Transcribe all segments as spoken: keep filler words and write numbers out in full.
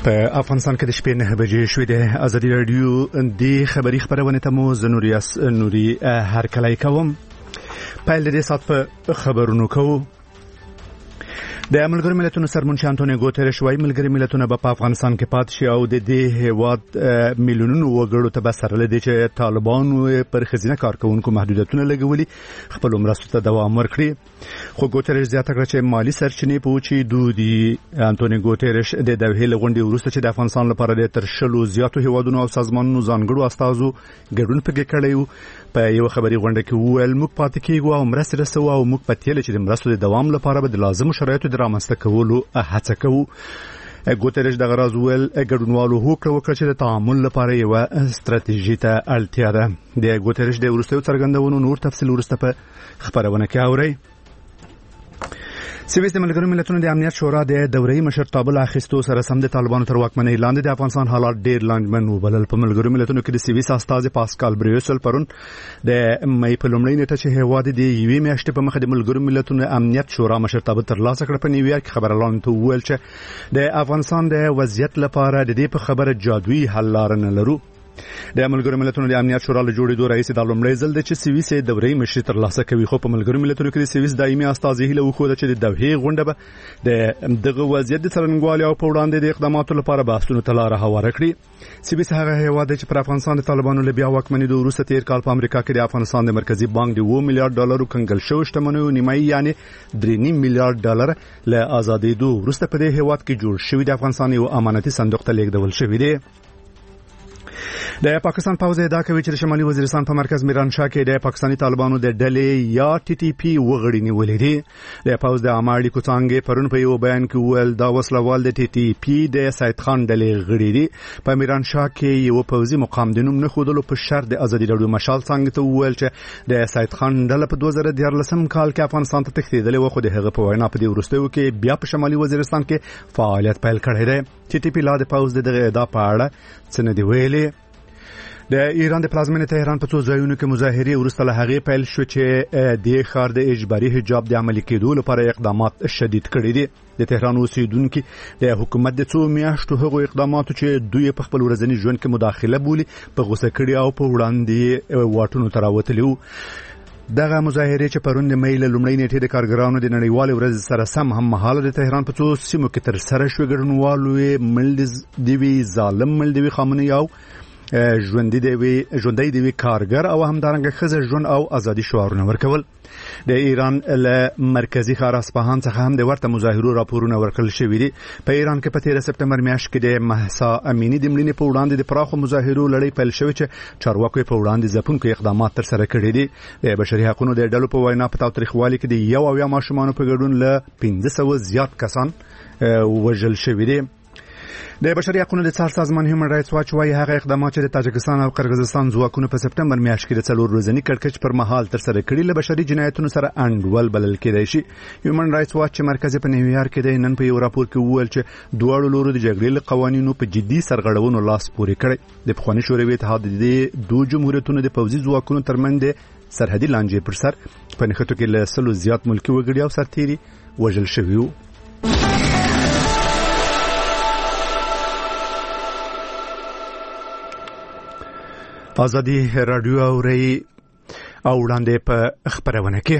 په افغانستان کې د شپې نه بجې شوې د ازادي رادیو د خبري خبرونه ته مو زنوریاس نوري هر کله کوم په دې سات په خبرونو کوو. د ملګرو ملتونو سرمنشي انټونیو ګوتریش وايي ملګري ملتونه په افغانستان کې پات شي او د دې هیواد میلیونونو وګړو ته بسر لدی چې طالبانو پر خزینه کارکونکو محدودیتونه لګولي خپل مرستو ته دوام ورکړي. خو ګوتریش زیاته کړه چې مالی سرچینې پوچي دودي انټونیو ګوتریش د دوه لغونډي ورسته چې د افغانستان لپاره د تر شلو زیاتو هیوادونو او سازمانونو ځانګړو استازو ګډون پکې کړی په یو خبري غونډه کې وویل موږ پاتې کېږو او مرسته رسو او موږ په تیل چې د مرستو د دوام لپاره به د لازمو شرایطو د رامنځته کولو هڅه کوو. ګوتریش دغه راز ویل ګډونوالو هوکړه وکړه چې د تعامل لپاره یو ستراتیژي ته اړتیا ده. د ګوتریش د ورستیو څرګندونو نور تفصیل ورسته په خبرونه کې اورئ. سویس د ملګرو ملتونو د امنیت شورا د دوري مشرتابه له اخیستو سره سم د طالبانو تر واکمنۍ لاندې د افغانستان حالات ډېر لنډمن وبلل. په ملګرو ملتونو کې د سویس استازي پاسکال بریوسل پرون د مې په لومړۍ نیټه چې هیواد د یوې میاشتې په مخ د ملګرو ملتونو امنیت شورا مشرتابه ترلاسه کړ په نیویارک خبرلاندو ته وویل چې د افغانستان د وضعیت لپاره د دې په خبره جادویي حل لار نه لرو. د ملګرو ملتونو د امنیت شورا له جوړېدو رئیس د لومړی ځل د چې سویس د دوري مشري ترلاسه کوي. خو په ملګرو ملتونو کې د سویس دایمي استازي هیله وښوده چې د دوحې غونډه به د دغه وضعیت د څرنګوالي او په وړاندې د اقداماتو لپاره بحثونو ته لاره هواره کړي. سویس هغه هیواد چې پر افغانستان د طالبانو له بیا واکمنېدو وروسته تیر کال په امریکا کې د افغانستان د مرکزی بانک د اوه میلیارډ ډالرو کنګل شوی شتمنیو نیمایي یعنی درې نیم میلیارډ ډالر له آزادېدو وروسته په دې هیواد کې جوړ شوی د افغانستان یو امانتي صندوق ته لیږدول شوی دی. د پاکستان پوځ ادعا کوي چې شمالي وزیرستان په مرکز میرانشاه کې د پاکستاني طالبانو د ډلې یا ټي ټي پی وغړي نیولې دي. د پوځ د اماړي کوڅانګې پرون په یو بیان کې ویل دا وسلوال د ټي ټي پی د سید خان ډلې غړي دي. په میرانشاه کې یو پوځي مقام د نوم نه خودلو په شرط د ازادي راډیو مشال څنګه ته ویل چې د سید خان ډله په دوه زره دیارلسم کال کې افغانستان ته تښتېدلې و خو د هغه په وینا په دې وروستیو کې بیا په شمالي وزیرستان کې فعالیت پیل کړی دی. ټي ټي پی لا د پوځ دغه ادعا په اړه څه نه دی ویلي. د ایران د پلازمینې تهران په څو ځایونو کې مظاهرې وروسته له هغې پیل شو چې د ښار د اجباري حجاب د عملي کېدو لپاره اقدامات شدید کړي دي. د تهران اوسیدونکي د حکومت د څو میاشتو هغو اقداماتو چې دوی په خپل ورځني ژوند کې مداخله بولي په غوسه کړي او په وړاندې واټونو ته راوتلي وو. دغه مظاهرې چې پرون د مې له لومړۍ نیټې د کارګرانو د نړیوالې ورځې سره سم هم مهاله د تهران په څو سیمو کې تر سره شوې ګډونوالو یې مل د وي ظالم مل د وي خامنه‌ای او ژوندۍ دی وی ژوندۍ دی وی کارګر او همدارنګه خزر ژوند او ازادي شعارونه ورکول. د ایران له مرکزی ښار اصفهان څخه هم د ورته مظاهرو راپورونه ورکړل شوي دي. په ایران کې په تیره سپتمبر میاشت کې د مهسا امینی د مړینې په وړاندې د پراخو مظاهرو لړۍ پیل شوې چې چارواکو په وړاندې ځپونکي اقدامات تر سره کړي دي. د بشري حقوقو د ډلو په وینا په تاوتریخوالي کې د یو اویا ماشومانو په ګډون له پنځه سوه زیات کسان وژل شوي دي. د بشري حقوقو د څار سازمان هیومن رائټس واچ وايي هغه اقدامات چې د تاجکستان او قرغیزستان ځواکونو په سپتمبر میاشت کې د څلور ورځني کړکېچ پر مهال تر سره کړي له بشري جنایتونو سره انډول بلل کېدای شي. هیومن رائټس واچ چې مرکز په نیویارک کې دی نن په یو راپور کې وویل چې دواړو لورو د جګړې له قوانینو په جدي سرغړونو لاس پورې کړی. د پخواني شوروي اتحاد د دوه جمهوریتونو د پوځي ځواکونو ترمنځ سرحدي لانجې پر سر په نښتو کې له سلو زیات ملکي وګړي او سرتیري وژل شوي وو. ازادي رادیو اوري او وړاندې په خبرونه کې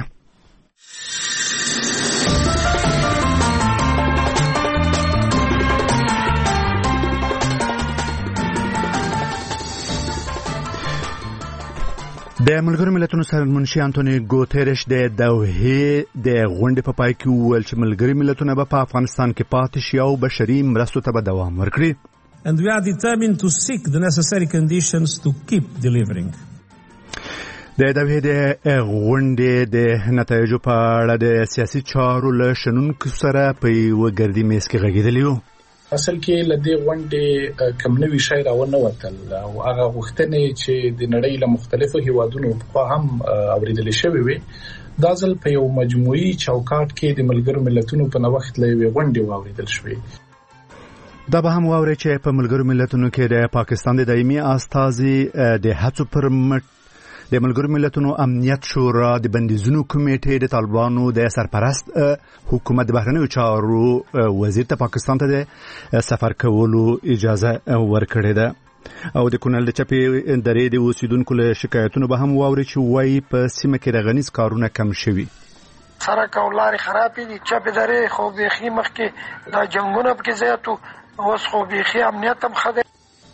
د ملګرو ملتونو سرمنشي انټونیو ګوتریش د دوحې د غونډې په پای کې وویل چې ملګري ملتونه به په افغانستان کې پاتې شي او بشري مرستو ته به دوام ورکړي. And we are determined to seek the necessary conditions to keep delivering. د دوحې د غونډې د نتایجو په اړه د سیاسي چارو له شنونکو سره په یوه ګردي میز کې غږېدلي وو. اصل کې له دې غونډې کم نوي شی راونه وتل او هغه غوښتنې چې د نړۍ له مختلفو هیوادونو په هم اوریدل شوې وي دا ځل په یو مجموعي چوکاټ کې د ملګرو ملتونو په نوښت له یوې غونډې واوریدل شوې. دا به هم واوري چې په ملګرو ملتونو کې د پاکستان د دایمي استازي د هڅو پر مټ د ملګرو ملتونو امنیت شورا د بندیزونو کمیټې د طالبانو د سرپرست حکومت بهرنیو چارو وزیر ته پاکستان ته د سفر کولو اجازه ورکړې ده او د کونړ د چپې درې د اوسیدونکو له شکایتونو به هم واوري چې وایي په سیمه کې د غنیز کارونه کم شوي سرک او لارې خرابې دي چپې درې خو بیخي مخکې دا جنګونه پکې زیات وو اوس خو بیخي امنیت هم ښه دی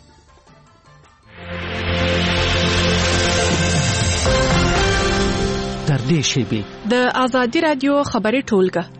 تر دې شیبې د ازادي رادیو خبري ټولګه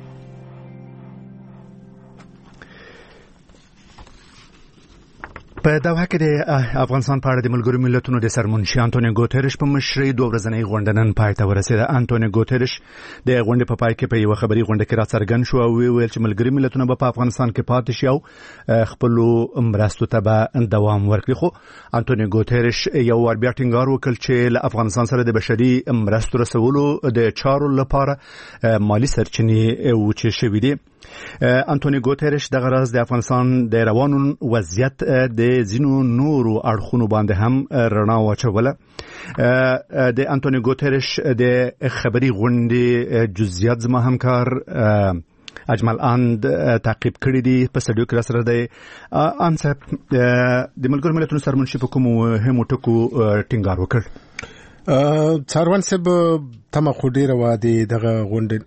په دغه کې د افغانستان په اړه د ملګرو ملتونو د سرمنشي انټونیو ګوتریش په مشرۍ دوه ورځنۍ غونډه نن پای ته ورسېده. انټونیو ګوتریش د غونډې په پای کې په یو خبري غونډه کې راڅرګند شو او ویل چې ملګري ملتونه به په افغانستان کې پاتې شي او خپل مرستو ته به دوام ورکړي. خو انټونیو ګوتریش یو ور بیا ټینګار وکړ چې له افغانستان سره د بشري مرستو رسولو د چارو لپاره مالی سرچینې وچې شوې دي. انټونیو ګوتریش د غرض د افغانستان د روانو وضعیت د زینو نورو اړخونو باندې هم رڼا واچوله. د انټونیو ګوتریش د خبري غونډې جزئیات زما همکار اجمل اند تعقیب کړی دي په سټډیو کې سره د انصاف د ملګرو ملتونو سرمنشي په کوم مهمو ټکو ټینګار وکړ. څاروان صاحب تمه خو ډیره و د دغه غونډې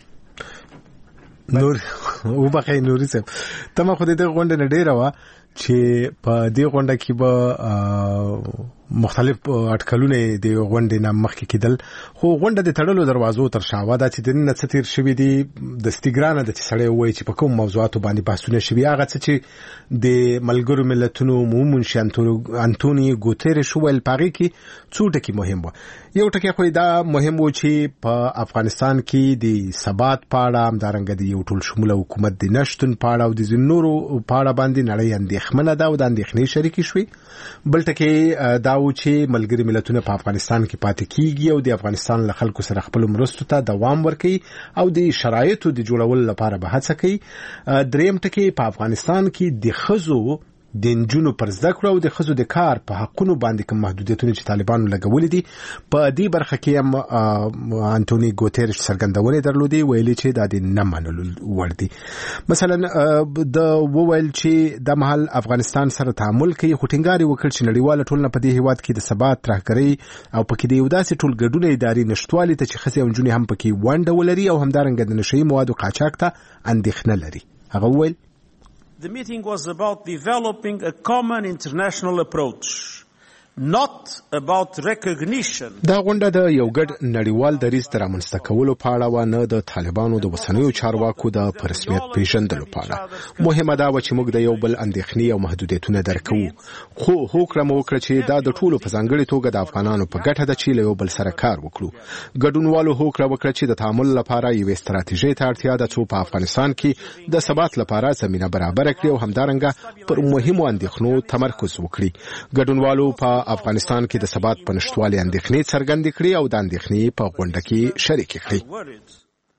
نور او بقای نوري صاحب تمه خو دغه غونډه نه ډیره و چې په دې غونډه کې به مختلف اټکلونه د غونډې نه مخکې کېدل خو غونډه د تړلو دروازو تر شاوه دا چې د نن څه تیر شوي دي د ستګرانه د چې سړی وایي چې په کوم موضوعاتو باندې بحثونه شوي هغه څه چې د ملګرو ملتونو عمومي منشي انټونیو ګوتریش ویل په هغې کې څو ټکي مهم وو. یو ټکی خو دا مهم و چې په افغانستان کې د ثبات په اړه همدارنګه د یو ټول شموله حکومت د نشتون په اړه او د ځینو نورو په اړه باندې نړۍ اندېښمنه ده او د اندېښنې شریکې شوې. بل ټکی دا و چې ملګري ملتونه په افغانستان کې پاتې کیږي او د افغانستان له خلکو سره خپل مرستو ته دوام ورکوي او د شرایطو د جوړولو لپاره به هڅه کوي. دریم ټکی په افغانستان کې د ښځو د نجونو پر زده کړو او د ښځو د کار په حقونو باندې کوم محدودیتونه چې طالبانو لګولې دي په دې برخه کې هم انټونیو ګوتریش څرګندونې درلودې ویلي چې دا د نه منلو وړ دي. مثلا د وویل چې د مهال افغانستان سره تعامل کوي خو ټینګار وکړ چې نړیواله ټولنه په دې هیواد کې د ثبات ترهګرۍ او پکې د یو داسې ټولګډونه اداري نشټوالي ته چې ښځې او نجونې هم پکې ونډه ولري او همدارنګه د نشهیي موادو قاچاق ته اندېښنه لري. هغه وویل The meeting was about developing a common international approach, not about recognition. دا غونډه د یو ګډ نړیوال دریځ تر رامنځته کولو په اړه و نه د طالبانو د وسنیو چارواکو د په رسمیت پیژندلو په اړه. مهمه دا و چې موږ د یو بل اندېښنې او محدودیتونه درک کوو خو هوکړه مو وکړه چې دا د ټولو په ځانګړې توګه د افغانانو په ګټه ده چې له یو بل سره کار وکړو. ګډونوالو هوکړه وکړه چې د تعامل لپاره یوې ستراتیژۍ ته اړتیا ده څو په افغانستان کې د ثبات لپاره زمینه برابر کړي او همدارنګه پر مهمو اندېښنو تمرکز وکړي. ګډونوالو په افغانستان کې د ثبات په نشټوالي اندېښنې څرګندې کړې او د اندېښنې په غونډه کې شریکې کړې.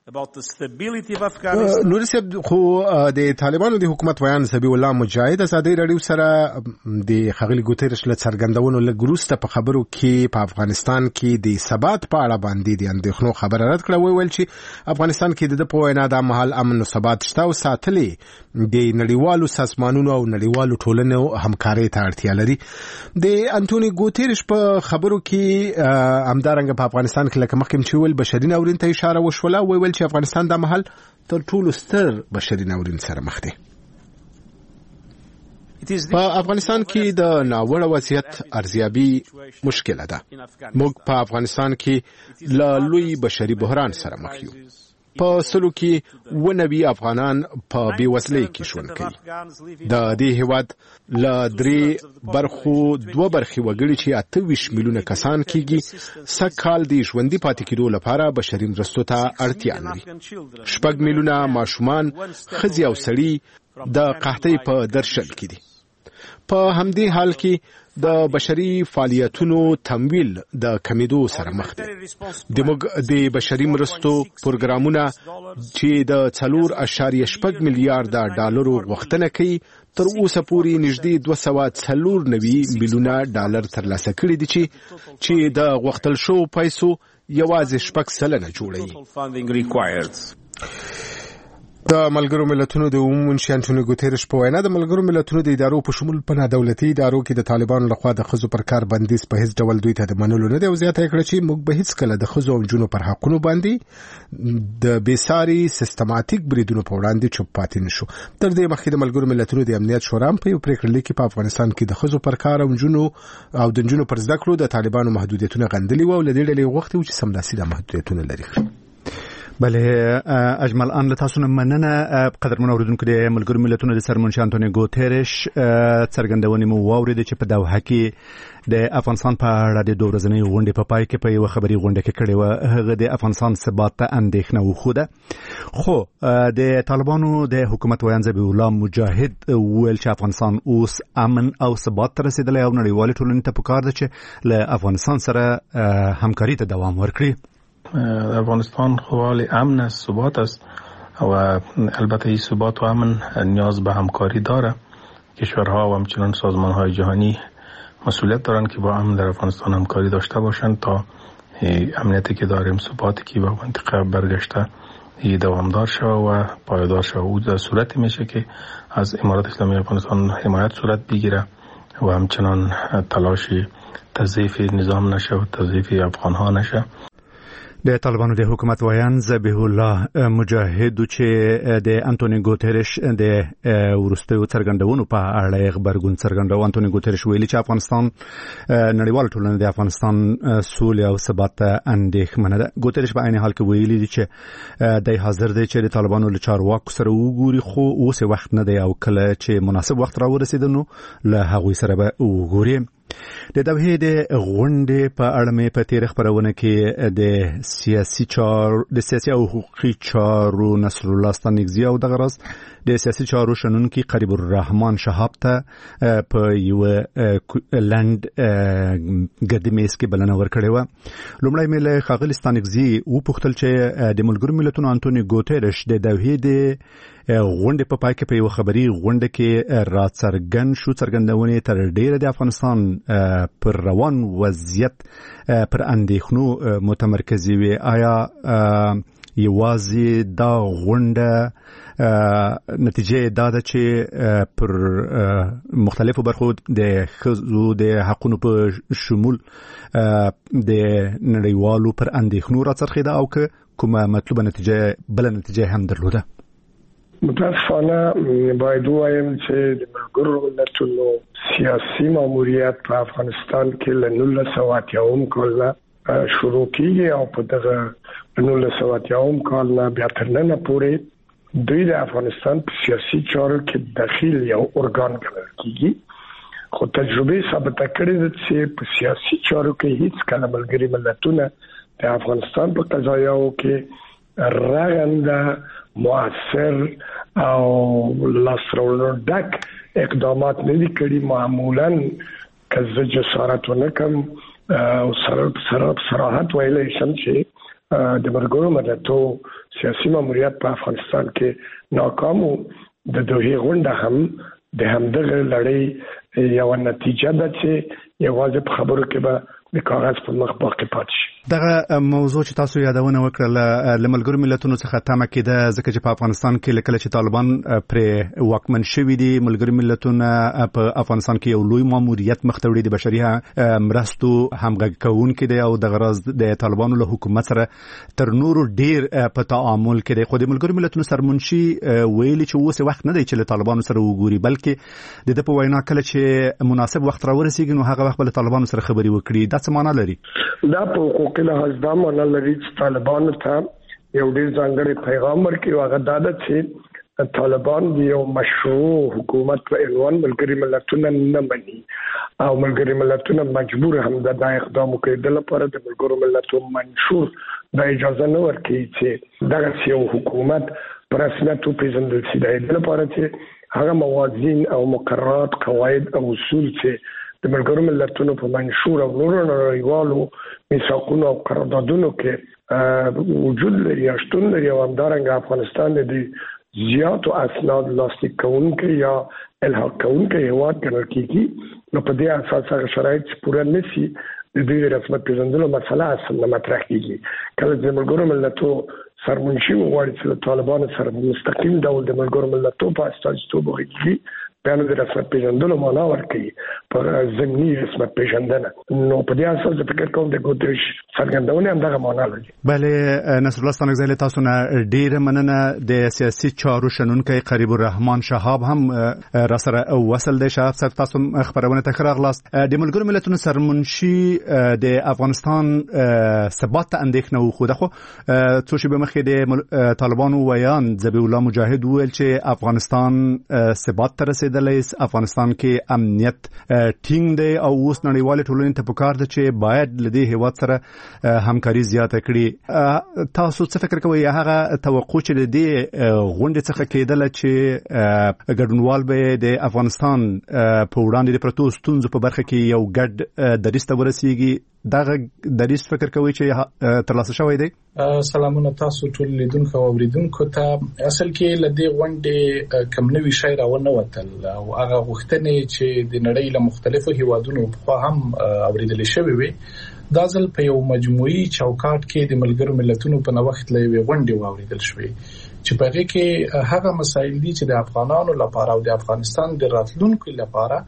نوري صاحب خو د طالبانو د حکومت ویان ذبیح الله مجاهد ازادي رادیو سره د خغلی ګوتریش له څرګندونو له ګروسته په خبرو کې په افغانستان کې د ثبات په اړه باندې د اندېښنو خبره رد کړه. ویل چې افغانستان کې د په وینا د مهال امن او ثبات شته او ساتلې د نړیوالو سازمانونو او نړیوالو ټولنو همکارۍ ته اړتیا لري. د انټونیو ګوتریش په خبرو کې همدارنګه په افغانستان کې لکه مخکې چې ویل بشري ناورین ته اشاره وشوله. ویل چې افغانستان د محل تر ټولو ستر بشري ناورین سره مخ دی. په افغانستان کې د ناوړه وضعیت ارزیابي مشکله ده. موږ په افغانستان کې له لوی بشري بحران سره مخ یو. په سلو کې ونوي افغانان په بیوزلۍ کې ژوند کوي. د دې هیواد له درې برخو دوه برخې وګړي چې اته ویشت میلیونه کسان کېږي سږ کال د ژوندي پاتې کېدو لپاره بشري مرستو ته اړتیا لري. شپږ میلیونه ماشومان ښځې او سړي د قحطۍ په درشل کې دي. په همدې حال کې د بشري فعالیتونو تمویل د کمیدو سره مخ دي. د بشري مرستو پروګرامونه چې د څلور اشاریه شپږ میلیارډ ډالرو غوښتنه کوي تر اوسه پورې نږدې دوه سوه څلور نوي میلیونه ډالر ترلاسه کړي دي چې چې د غوښتل شو پیسو یوازې شپږ سلنه جوړوي. د ملګرو ملتونو د عمومي منشي انټونیو ګوتيرش په وینا د ملګرو ملتونو د ادارو په شمول په دولتي ادارو کې د طالبانو لخوا د خزو پر کار بندیز په هیڅ ډول دوی ته د منلو نه دی او زیاته کړه چې موږ به هیڅ کله د خزو او جنونو پر حقونو باندې د بیساري سیستماتیک بریدونو په وړاندې چوپ پاتې نشو. تر دې مخکې د ملګرو ملتونو د امنیت شورا په یو پریکړه لیکي په افغانستان کې د خزو پر کار او جنونو او د جنونو پر زده کړو د طالبانو محدودیتونه غندلي و او لدې ډلې وخت چې سمداسي د محدودیتونه لري. بله اجمل ان لتاسو مننه قدر من اوریدونکو د ملګرو ملتونو د سرمنشي انټونیو ګوتيرش څرګندونې مو واورید چې په دوحه کې د افغانستان په اړه د دوه ورځې غونډې په پای کې په یو خبري غونډه کې کړې و. هغه د افغانستان ثبات ته اندېښنه وښوده خو د طالبانو د حکومت ویان ذبیح الله مجاهد ویل چې افغانستان اوس امن او ثبات ته رسیدلی او نړیوال ټولنې ته پکار ده چې له افغانستان سره همکاري ته دوام ورکړي. افغانستان خواهی امن است، ثبات است و البته این ثبات و امن نیاز به همکاری داره. کشورها و همچنین سازمانهای جهانی مسئولیت دارند که با امن در افغانستان همکاری داشته باشند تا امنیتی که داریم، ثباتی که به منطقه برگشته دوامدار شود و پایدار شود. او در صورتی میشه که از امارات اسلامی افغانستان حمایت صورت بگیره و همچنان تلاشی تضعیف نظام نشه و تضعیف افغانها نشه. د طالبانو د حکومت ویان ذبیح الله مجاهد چې د انټونیو ګوتيرش د ورستیو څرګندونو په اړه خبرګون څرګندو. انټونیو ګوتيرش ویلي چې افغانستان نړیوال ټولنه د افغانستان سولې او ثبات ته اندېښمنه ده. ګوتيرش په عین حال کې ویلي دي چې د حاضر دی چې د طالبانو له چارواکو سره وګوري خو اوس وخت نه دی او کله چې مناسب وخت راورسېد نو له هغوی سره به وګوري. د دوحې د غونډې په اړه مې په تیر خبرونه کې د سیاسي چارو د سیاسي او حقوقي چارو نصر الله ستانکزی او د غرض د سیاسي چارو شنونکي قریب الرحمن شهاب ته په یو لند ګدمیس کې بلنه ورکړې و. لومړی مې له ښاغلي ستانکزی وپوښتل چې د ملګرو ملتونو انټونیو ګوتيرش د دوحې د غونډې په پای کې په یو خبري غونډه کې راڅرګند شو څرګندونې تر ډیره د افغانستان پر روان وضعیت پر اندېښنو متمرکزې وي. آیا یوازې دا غونډه نتیجه دا ده چې پر مختلفو برخو د ښځو د حقونو په شمول د نړیوالو پر اندېښنو راڅرخېده او که کومه مطلوبه نتیجه بله نتیجه هم درلوده؟ متاسفانه باید ووایم چې د ملګرو ملتونو سیاسي ماموریت په افغانستان کې له نولس سوه اتیاوم کال نه شروع کیږي او په دغه نولس سوه اتیاوم کال نه بیا تر ننه پورې دوی د افغانستان په سیاسي چارو کې دخیل یو ارګان ګڼل کیږي. خو تجربه ثابته کړې ده چې په سیاسي چارو کې هیڅ کله ملګري ملتونه د افغانستان په قضایاو کې رغنده مؤثر او لاسرولو ډک اقدامات نه دي کړي. معمولا که زه جسارت ونه کړم او سره صراحت ویلی شم چې د ملګرو ملتونو سیاسي ماموریت په افغانستان کې ناکام و. د دوحې غونډه هم د همدغه لړۍ یو نتیجه ده چې یوازې په خبرو کې به د کاغذ په مخ باقي پاتې شي. دغه موضوع چې تاسو یادونه وکړه له ملګرو ملتونو څخه تمه کېده ځکه چې په افغانستان کې لکه چې طالبان پر واکمن شوي دي ملګرو ملتونه په افغانستان کې یو لوی ماموریت مخ ته وړي د بشري مرستو همغږي کوونکي دی او د غرض د طالبانو له حکومت سره تر نورو ډیر په تعامل کې دی. خو د ملګرو ملتونو سرمنشي ویلي چې اوس وخت نه دی چې له طالبانو سره وګوري بلکې د په وینا کله چې مناسب وخت راورسیږي نو هغه وخت بل طالبانو سره خبري وکړي. دا څه معنا لري؟ دا په حقوقي لحاظ دا معنا لري چې طالبانو ته یو ډېر ځانګړی پیغام ورکړي او هغه دا ده چې طالبان د یو مشروع حکومت په عنوان ملګري ملتونه نه مني او ملګري ملتونه مجبور هم د دا اقدام وکړي. د لپاره د ملګرو ملتونو منشور دا اجازه نه ورکوي چې دغه یو حکومت پر رسمیت پیژندل شي. د دې لپاره چې هغه موازین او مقررات قواعد او اصول چې د ملګرو ملتونو په منشور او نورو نړیوالو میثاقونو او قراردادونو کې وجود لري یا شتون لري، او همدارنګه افغانستان د زیاتو اسناد لاسلیک کوونکی یا الحاق کوونکی هیواد ګڼل کېږي. نو په دې اساس هغه شرایط پوره نشي د دې رسمیت پیژندلو مسله اصلا مطرح کېږي. کله چې ملګرو ملتونو سرمنشي وغواړي چې د طالبانو سره مستقیم ډول د ملګرو ملتونو په استازیتوب وکړي، بیان د رسمیت پیژندلو معنا ورکوي پر ضمني رسمیت پیژندنه. نو په دې اساس د فکر کوم د ګوتریش څرګندونه هم دغه معنا لري. بله نصر الله ستانکزی تاسو نه ډیره مننه. د سیاسي چارو شنونکی قریب الرحمن شهاب هم را سره وصل دی. شهاب صاحب تاسو خبرونه ته راغلاست. د ملګرو ملتونو سرمنشي د افغانستان ثبات ته اندېښنه وښوده، خو څو شېبې مخکې د طالبانو ویان ذبیح الله مجاهد وویل چې افغانستان ثبات ته رسېدلی، افغانستان کې امنیت ټینګ دی او اوس نړیوالې ټولنې ته پکار ده چې باید له دې هیواد سره همکاري زیاته کړي. تاسو څه فکر کوئ هغه توقع چې د دې غونډې څخه کېدله چې ګډونوال به د افغانستان په وړاندې د پرتو ستونزو په برخه کې یو ګډ دریځ ته ورسیږي، دغه دریځ فکر کوئ چې ترلاسه شوی دی؟ سلامونه تاسو ټول لیدونکو او اوریدونکو ته. اصل کې لدې غونډې کم نوي شی راونه وتل او هغه غوښتنې چې د نړۍ له مختلفو هیوادونو په هم اوریدل شوی وي، دا ځل په یو مجموعي چوکاټ کې د ملګرو ملتونو په نوښت لوي غونډې واوریدل شوې چې په هغه کې هغه مسایل دي چې د افغانانو لپاره او د افغانستان د راتلونکو لپاره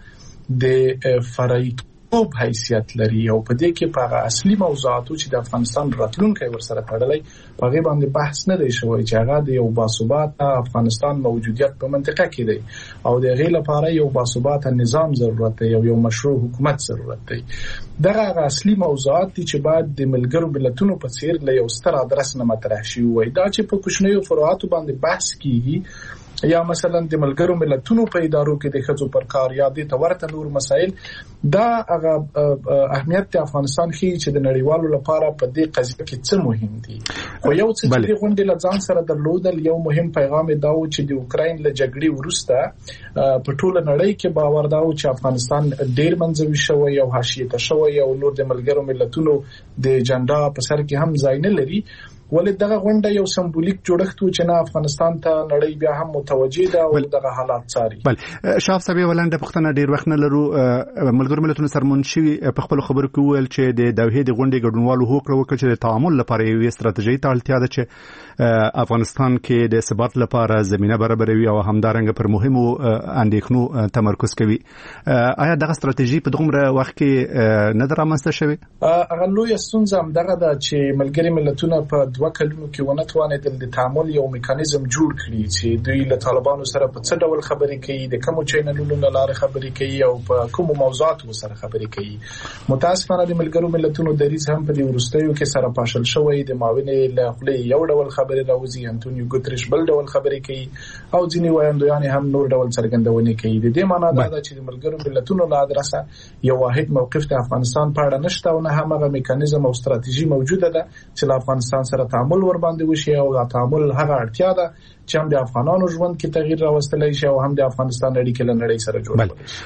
د فرعي توب حیثیت لري، او په دې کې په اصلي موضوعاتو چې د افغانستان راتلونکي ورسره تړلې په غیبه باندې بحث نه دی شوی چې هغه د یو باثبات افغانستان موجودیت په منطقه کې دی او د غیر لپاره یو باثبات نظام ضرورت دی او یو مشروع حکومت ضرورت دی. دغه اصلي موضوعات دي چې بعد د ملګرو ملتونو په څیر له یو ستر ادرس نه مطرح شي وي، دا چې په کوچنیو فروعاتو باندې بحث کیږي یا مثلا د ملګرو ملتونو په ادارو کې د ښځو پر کار یا د تورته نور مسایل، دا هغه اهمیت د افغانستان خي چې د نړیوالو لپاره په دې قضیه کې څه مهم دي. خو یو څه چې غونډې لځان سره درلودل یو مهم پیغام دا و چې د اوکراین له جګړې وروسته په ټوله نړۍ کې باور دا و چې افغانستان ډېر منځوي شوی او حاشیه ته شوی او نور د ملګرو ملتونو د جنډا په سر کې هم ځای نه لري. ولې دغه غونډه یو سمبولیک جوړښت و چې نه افغانستان ته نړۍ بیا هم متوجه ده او دغه حالات څاري. بل شاف صاحب ولنده پښتنه ډیر وخت نه لرو. ملګرو ملتونو سرمنشي په خپل خبرو کې ویل چې د دوحې د غونډې ګډونوالو هوکړه وکړه چې د تعامل لپاره یو استراتیژي ته اړتیا ده چې افغانستان کې د ثبات لپاره زمينه برابروي او همدارنګه پر مهمو اندېښنو تمرکز کوي. آیا دغه استراتیژي په دغه وخت کې نه درامسته شوی؟ هغه لوی ستونزه هم دغه ده چې ملګري ملتونه په دوه کلونو کې ونه توانېدل د تعامل یو میکانیزم جوړ کړي چې دوی له طالبانو سره په څه ډول خبرې کوي، د کومو چینلونو له لارې خبرې کوي او په کومو موضوعاتو سره خبرې کوي. متاسفانه د ملګرو ملتونو دریځ هم په دې وروستیو کې سره پاشل شوی، د معاونې له خپلې یو ډول خبرې راوځي، انټونیو ګوتریش بل ډول خبرې کوي او ځینې وایندویان هم نور ډول څرګندونې کوي. د دې معنی دا ده چې د ملګرو ملتونو له ادرسه یو واحد موقف د افغانستان په اړه نشته او نه هم هغه میکانیزم او ستراتیژي موجوده ده چې له افغانستان سره تعامل ور باندې وشي او دا تعامل هغه اړتیا ده چې هم د افغانانو ژوند کې تغییر راوستلی شي او هم د افغانستان اړیکې له نړۍ سره جوړول شي.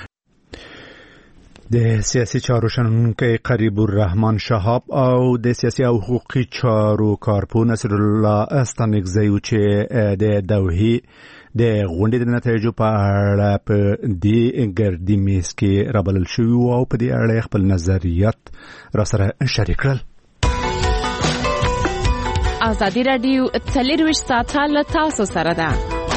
د سیاسي چارو شنونکی قریب الرحمن شهاب او د سیاسي او حقوقي چارو کارپو نصر الله ستانکزی چې د دوحې د غونډې د نتایجو په اړه په دې ګردي میز کې رابلل شوي او په دې اړه خپل نظریات را سره شریک کړل. ازادي رادیو څلورویشت ساعته له تاسو سره ده.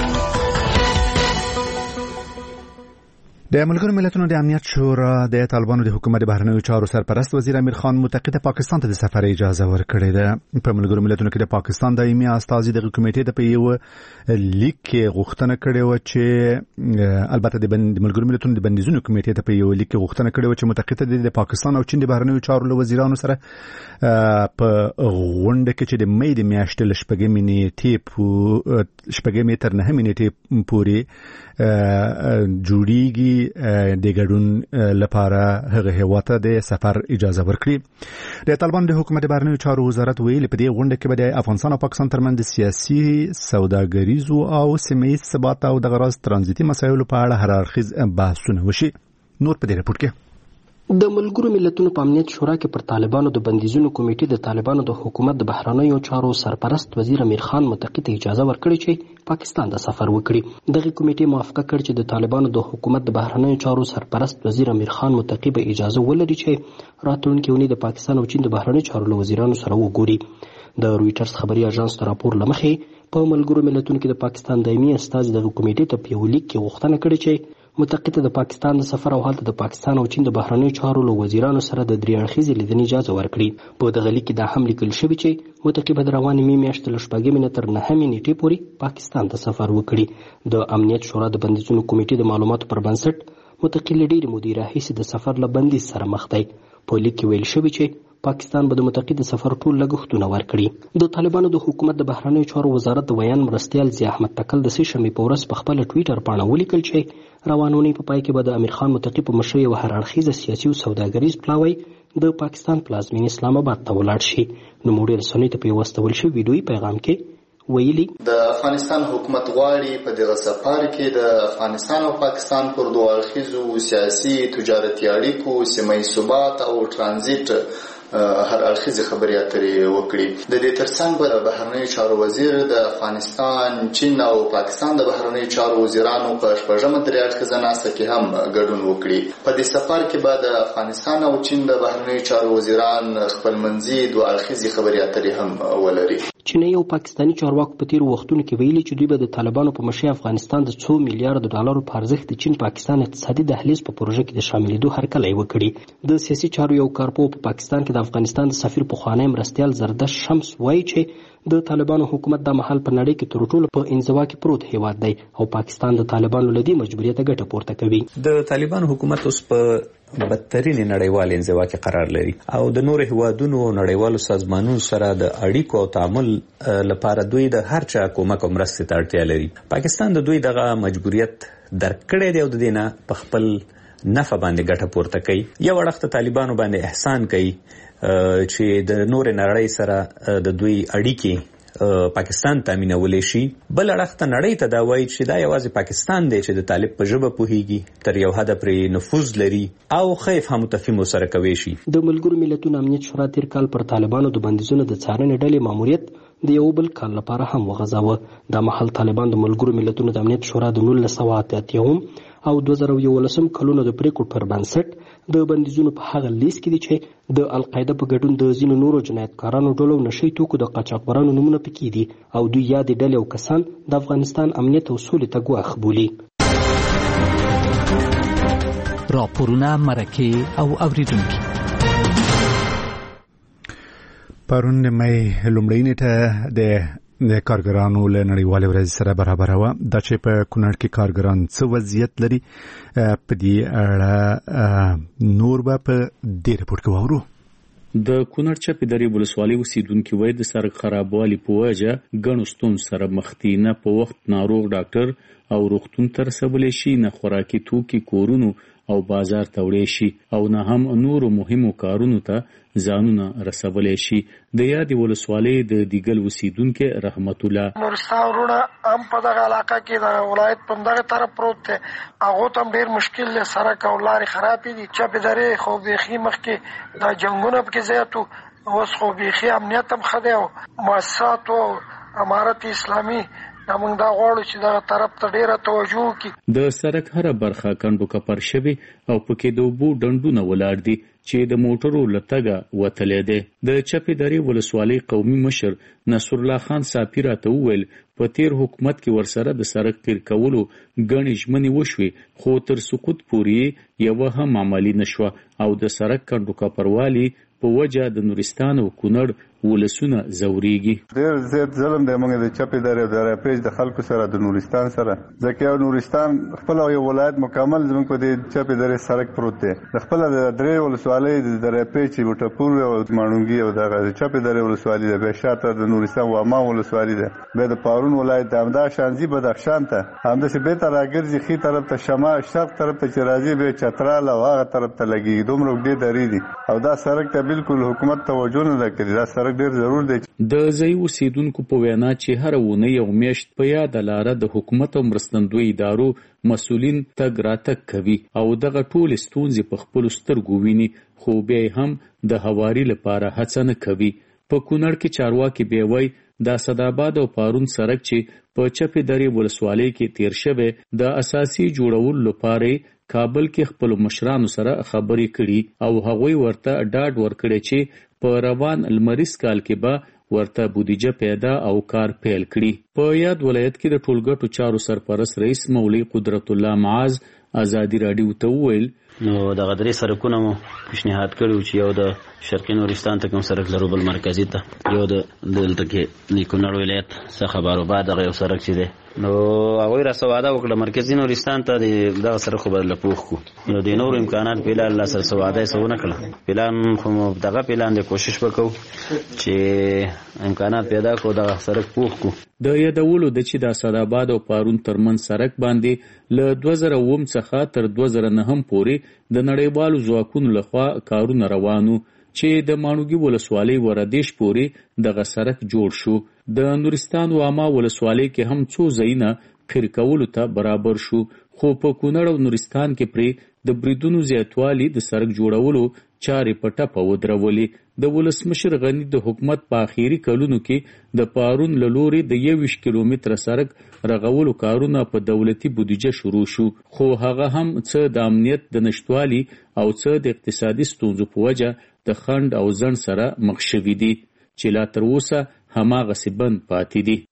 د ملګرو ملتونو د امنیت شورا د طالبانو د حکومت بهرنیو چارو سرپرست وزیر امیر خان معتقد پاکستان ته د سفر اجازه ورکړې ده. په ملګرو ملتونو کې د پاکستان دایمي استازي د کمیټې ته په یو لیک کې غوښتنه کړې و چې البته د ملګرو ملتونو د بندیزونو کمیټې ته په یو لیک کې غوښتنه کړې و چې متقد د پاکستان او چین د بهرنیو چارو له وزیرانو سره په غونډه کې چې د مې د میاشتې له شپږمې نیټې شپږمې تر نهمې نیټې پورې جوړیږي د ګډون لپاره هغه هیواد ته د سفر اجازه ورکړي. د طالبان د حکومت بهرنیو چارو وزارت ویلي په دې غونډه کې به د افغانستان او پاکستان ترمنځ سیاسي، سوداګریزو او سیمه‌ییز ثبات او د غراض ترانزیتي مسایلو په اړه هر اړخیز بحثونه وشي. نور په دې رپورټ کې د ملګرو ملتونو په امنیت شورا کې پر طالبانو د بندیزونو کمیټې د طالبانو د حکومت د بهرنیو چارو سرپرست وزیر امیر خان متقي ته اجازه ورکړې چې پاکستان د سفر وکړي. دغه کمیټې موافقه کړې چې د طالبانو د حکومت د بهرنیو چارو سرپرست وزیر امیر خان متقي به اجازه ولري چې راتلونکي اونۍ د پاکستان او چین د بهرنیو چارو له وزیرانو سره وګوري. د رويټرز خبري اژانس د راپور لمخې په ملګرو ملتونو کې د پاکستان دایمي استازي د کمیټې ته په یو لیک کې غوښتنه کړې چې متقي ته د پاکستان د سفر او هلته د پاکستان او چین د بهرنیو چارو له وزیرانو سره د درې اړخیزې لیدنې اجازه ورکړي. په دغه لیک کې دا هم لیکل شوي چې متقي به د روانې مې میاشتې له شپږمې نه تر نهمې نیټې پورې پاکستان ته سفر وکړي. د امنیت شورا د بندیزونو کمیټې د معلوماتو پر بنسټ متقي له ډېرې مودې راهیسې د سفر له بندیز سره مخ دی. په لیک کې ویل شوي چې پاکستان به د متقي د سفر ټول لګښتونه ورکړي. د طالبانو د حکومت د بهرنیو چارو وزارت د ویان مرستیال ضیا احمد تکل د سې شنبې په ورځ په خپل ټویټر پاڼه ولیکل چې روانونی په پای کې به د امیر خان متقي په مشرۍ یو هر اړخیزه سیاسي او سوداګریز پلاوی د پاکستان پلازمینې اسلام آباد ته ولاړ شي. نوموړي رسنیو ته په یو واستول شوي ویډیویي پیغام کې ویلي د افغانستان حکومت غواړي په دغه سفر کې د افغانستان او پاکستان پر دوه اړخیزو سیاسي، تجارتي اړیکو، سیمه‌ییز ثبات او ترانزیت هر اړخیزې خبرې اترې وکړي. د دې ترڅنګ به د بهرنیو چارو وزیر د افغانستان، چین او پاکستان د بهرنیو چارو وزیرانو په شپږمه درې اړخیزه ناسته کې هم ګډون وکړي. په دې سفر کې به د افغانستان او چین د بهرنیو چارو وزیران خپلمنځي دوه اړخیزې خبرې اترې هم ولري. چینایي او پاکستاني چارواکو په تیرو وختونو کې ویلي چې دوی به د طالبانو په مشرۍ افغانستان د څو میلیارډ ډالرو په ارزښت د چین پاکستان اقتصادي دهلیز په پروژه کې د شاملېدو هرکلی وکړي. د سیاسي چارو یو کارپوه په پاکستان کې د افغانستان د سفیر پخوانی مرستیال زردش شمس وایي چې د طالبانو حکومت د محل په نړۍ کې تر ټولو په انزوا کې پروت هیواد دی او پاکستان د طالبانو له دې مجبوریته ګټه پورته کوي. د طالبانو حکومت اوس په بدترین نړیوال انزوا کې قرار لري او د نور هیوادونو او نړیوالو سازمانونو سره د اړیکو او تعامل لپاره دوی د هر چا کومک او مرستې ته اړتیا لري. پاکستان د دوی دغه مجبوریت درک کړی دی او د دې نه په خپل نفع باندې ګټه پورته کوي. یو اړخ ته طالبانو باندې احسان کوي چې د نور نړۍ سره د دوی اړیکې پاکستان تامینولی شي، بل اړخ ته نړۍ ته دا وایي چې دا یوازې پاکستان دی چې د طالب په ژبه پوهیږي، تر یو حده پرې نفوذ لري او خیف هم تفهیم سره کوي شي. د ملګرو ملتونو امنیت شورا تیر کال پر طالبانو د بندیزونو د څارنې ډلې ماموریت د یو بل کال لپاره هم وغځاوه. دا مهال طالبان د ملګرو ملتونو د امنیت شورا د نولس سوه اته اتیا او دوه زره یولسم کلونو د پریکړو پر بنسټ د بندیزونو په هغه لیست کې دي چې د القاعده په ګډون د ځینو نورو جنایتکارانو ډلو نشي توکو د قاچاقبرانو نمونه پکې دي او دوی یادې ډلې او کسان د افغانستان امنیت او سولې ته ګواښ بولي. راپورونه، مرکې او اوریدونکي. پرون د مې لومړۍ نیټه د د کارګرانو له نړیوالې ورځې سره برابر و. دا چې په کونړ کې کارګران څه وضعیت لري په دې اړه نور به په دې رپورټ کې واورو. د کونړ چپې درې ولسوالۍ اوسیدونکي وایي د سړک خرابوالي په وجه ګڼو ستونزو سره مخ دي. نه په وخت ناروغ ډاکټر او روغتون ته رسولی شي، نه خوراکي توکي کورونو او بازار ته وړی شي او نه هم نورو مهمو کارونو ته ځانونه رسولی شي. د یادې ولسوالۍ د دیګل اوسیدونکي رحمت الله نورستان وروڼه هم په دغه علاقه کې د ولایت په همدغه طرف پروت دی، هغو ته هم ډېر مشکل دی. سړک او لارې خرابې دي. چپې درې خو بیخي مخکې دا جنګونه پکې زیات وو، اوس خو بیخي امنیت هم ښه دی او مؤسساتو امارت اسلامي موږ دا غواړو چې دغه طرف ته ډیره توجه وکړي. د سړک هره برخه کنډو کپر شوې او پکې د اوبو ډنډونه ولاړ دي چې د موټرو له تګه وتلی دی. د چپې درې ولسوالۍ قومي مشر نصر الله خان صافي راته وویل په تیر حکومت کې ورسره د سړک قیر کولو ګڼې ژمنې وشوې خو تر سقوط پورې یوه هم عملي نشوه او د سړک کنډو کپروالي په وجه د نورستان او کونړ ولسونه زوريږي. ډېر زیات ظلم دی موږ د چپې درې د راپیج د خلکو سره د نورستان سره ځکه یو نورستان خپل یو ولایت مکمل زموږ په دې چپې درې سړک پروت دی. د خپل د درې ولسوالۍ د راپیج وټپور او ماڼوګي او د چپې درې ولسوالۍ د بشاته د نورستان واما ولسوالۍ ده. به د پارون ولایت د همدا شانزي بدخشان ته همدا چې به تر راګرځي خي طرف ته شمال شرق طرف ته چې راځي به چترال او هغه طرف ته لګي دومره ډېر درې دي او دا سړک ته بالکل حکومت توجه نه کوي. دا سړک ډېر ضرور دی. د ځای اوسیدونکو په وینا چې هر ونه یو میاشت په یاد لاره د حکومت او مرستندوی ادارو مسولین تګ راتګ کوي او دغه ټول ستونزې په خپل سترګو ویني خو بیا هم د هواري لپاره هڅه نه کوي. په کونړ کې چارواکي بیا وایي د اسداباد او پارون سړک چې په چپې درې ولسوالۍ کې تیر شوی د اساسي جوړولو لپاره کابل کې خپل مشرانو سره خبرې کړي او هغوی ورته ډاډ ورکړي چې په روان لمریز کال کې به ورته بودیجه پیدا او کار پیل کړي. په یاد ولایت کې د ټولګټو چارو سرپرست رئیس مولوی قدرت الله معاذ ازادي راډیو ته وویل نو دغه درې سرکونه مو پیشنهاد کړو چې یو د شرقي نورستان ته کوم سرک لرو بل مرکزی ته یو د دلته کې د کونړ ولایت څخه بارو بعد دغه یو سرک چې دی نو هغه را سواده وکړه مرکزی نورستان ته دغه سرک خو بدل پوښ کو نو د نور امکانات په لاره الله سره سواده سونه کړه پلان خو دغه پلان د کوشش وکړو چې امکانات پیدا کو دغه سرک پوښ کو. د یادولو د چې د اسداباد او پارون ترمن سرک باندې له دوه زره اووه څخه تر دوه زره نهم پورې د نړیوالو ځواکونو لخوا کارونه روانو چې د ماڼوګي ولسوالۍ وردیش پورې دغه سرک جوړ شو. د نورستان واما ولسوالۍ کې هم څو ځایونه قیر کولو ته برابر شو خو په کونړ او نورستان کې پرې د بریدونو زیاتوالی د سرک جوړولو چارې په ټپه ودرولې. د ولسمشر غنی د حکومت په اخیری کلونو کې د پارون له لوري د یوویشت کیلومتره سرک رغولو کارونه په دولتي بودیجه شروع شو خو هغه هم څه د امنیت د نشټوالي او څه د اقتصادي ستونزو په وجه د خند او ځند سره مخ شوي دي چې لا تر اوسه هماغسې بند پاتې دي.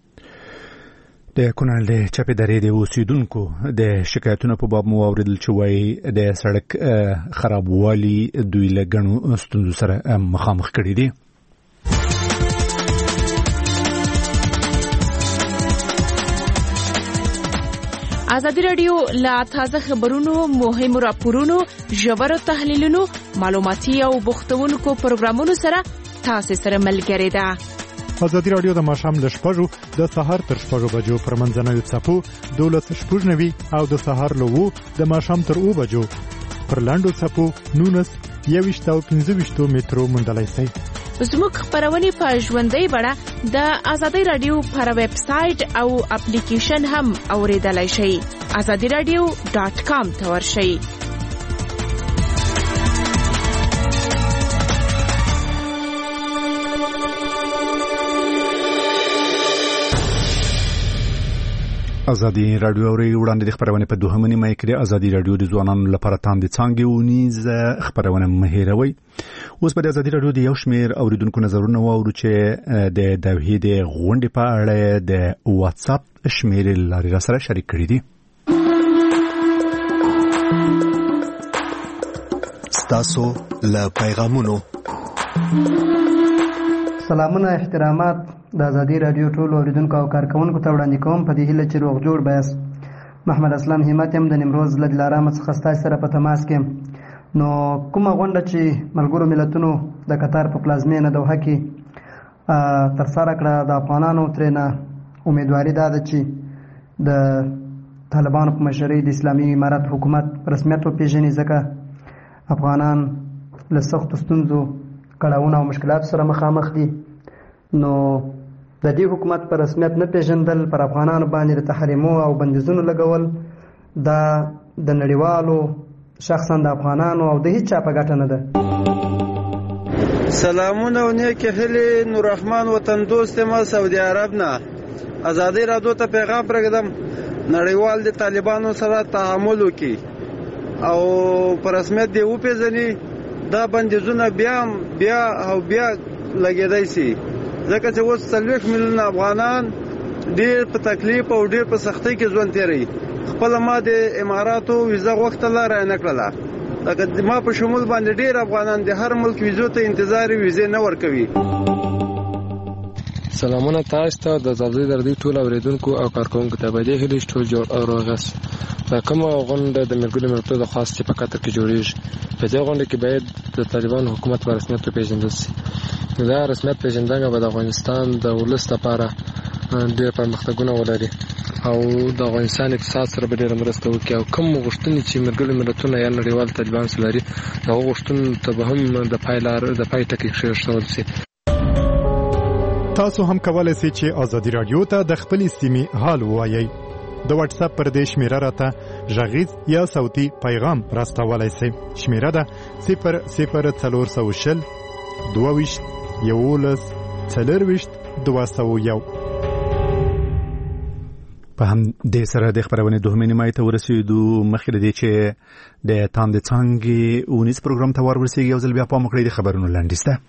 د کونړ د چپې درې د اوسیدونکو د شکایتونو په باب مو واوریدل چې وایي د سړک خرابوالي دوی له ګڼو ستونزو سره مخامخ کړي دي. ازادي راډیو لا تازه خبرونو مهمو راپورونو ژورو تحلیلونو معلوماتي او بوختونکو پروګرامونو سره تاسو سره ملګری ده. ازادي راډیو د ماښام له شپږو د سهار تر شپږو بجو پر منځنوي څپو دولس شپږ نوي او د سهار له اوو د ماښام تر اوو بجو پر لاندو څپو نونس یوویشت او پنځه ویشتو مترو موندلی شئ. زموږ خبرونه په ژوندۍ بڼه د ازادي راډیو پر ویب سټ او اپلیکیشن هم اوریدلای شئ. ازادي راډیو ډاټ کام ته ورشئ. ازادي راډیو اوري وړاندې د خبرونه په دوهمه نیمه کې د ازادي راډیو د ځوانانو لپاره تاند څنګه ونیز خبرونه مهیروي. اوس په ازادي راډیو د یو شمیر اوریدونکو نظرونه واورو چې د دوحې د غونډې په اړه د واتس اپ شمیر لارې را سره شریک کړي دي. ستاسو له پیغامونو سلامونه احترامات د ازادي راډیو ټول اوریدونکو او کارکونکو ته وړاندې کوم په دې هیله چې روغ جوړ بیاست. محمد اسلام همت هم د نیمروز له دلارام څخه ستاسو سره په تماس کې. نو کومه غونډه چې ملګرو ملتونو د قطر په پلازمینه دوحه کې ترسره کړه د افغانانو ترېنه امیدواري دا ده چې د طالبانو په مشرۍ د اسلامي امارت حکومت رسمیت وپېژني ځکه افغانان له سختو ستونزو کړاوونو او مشکلاتو سره مخامخ دي. نو د دې حکومت پر رسمیت نه پیژندل پر افغانانو باندې د تحریمو او بندیزونو لګول دا د نړیوالو شخصا د افغانانو او د هیڅ چا په ګټه نه ده. سلامونه او نیکې هیلې نور رحمان وطن دوست ما سعودي عرب نه ازادي راډیو ته پیغام پرېږدم نړیوال د طالبانو سره تعامل وکړي او پر رسمیت دی وپېژني دا بندیزونه بیا بیا او بیا لګېدای شي ځکه چې اوس څلوېښت میلیونه افغانان ډېر په تکلیف او ډېر په سختۍ کې ژوند تېروي. خپله ما د اماراتو ویزه غوښتله رانه کړله لکه ما په شمول باندې ډېر افغانان د هر ملک ویزو ته انتظار ویزې نه ورکوي. سلامونه تاسو ته د زابدي دردي ټول اوریدونکو او کارکونکو ته به دې هیله ټول جوړ او روغس. دا کومه غونډه د ملګرو ملتونو د خاص چې په قطر کې جوړیږي. په دې غونډه کې باید د طالبانو حکومت په رسمیت وپېژندل شي. دا رسمیت پیژندنه به د افغانستان د ولس لپاره ډېر پرمختګونه ولري او د افغانستان اقتصاد سره به ډېره مرسته وکړي او کوم غوښتنې چې ملګرو ملتونه یا نړیوال طالبان سره لري هغه غوښتنو ته به هم د پای لار د پای ټکی کېښودل شي. تاسو هم کولای شئ چې ازادي رادیو ته د خپل سیمې حال ووایئ. د واتس اپ پر دې شمیره راته غږیز یا صوتي پیغام راستولای شئ. شمیره ده صفر صفر څلور سوه شل دوه ویشت یولس څلور ویشت دوه سوه یو. په هم د سره د خبرونه دوه نیمه ته ورسېدو. مخکې د دې چې د تاند څنګه اونیس پروګرام ته ورسېږي یو ځل بیا په مخکې د خبرونو لاندې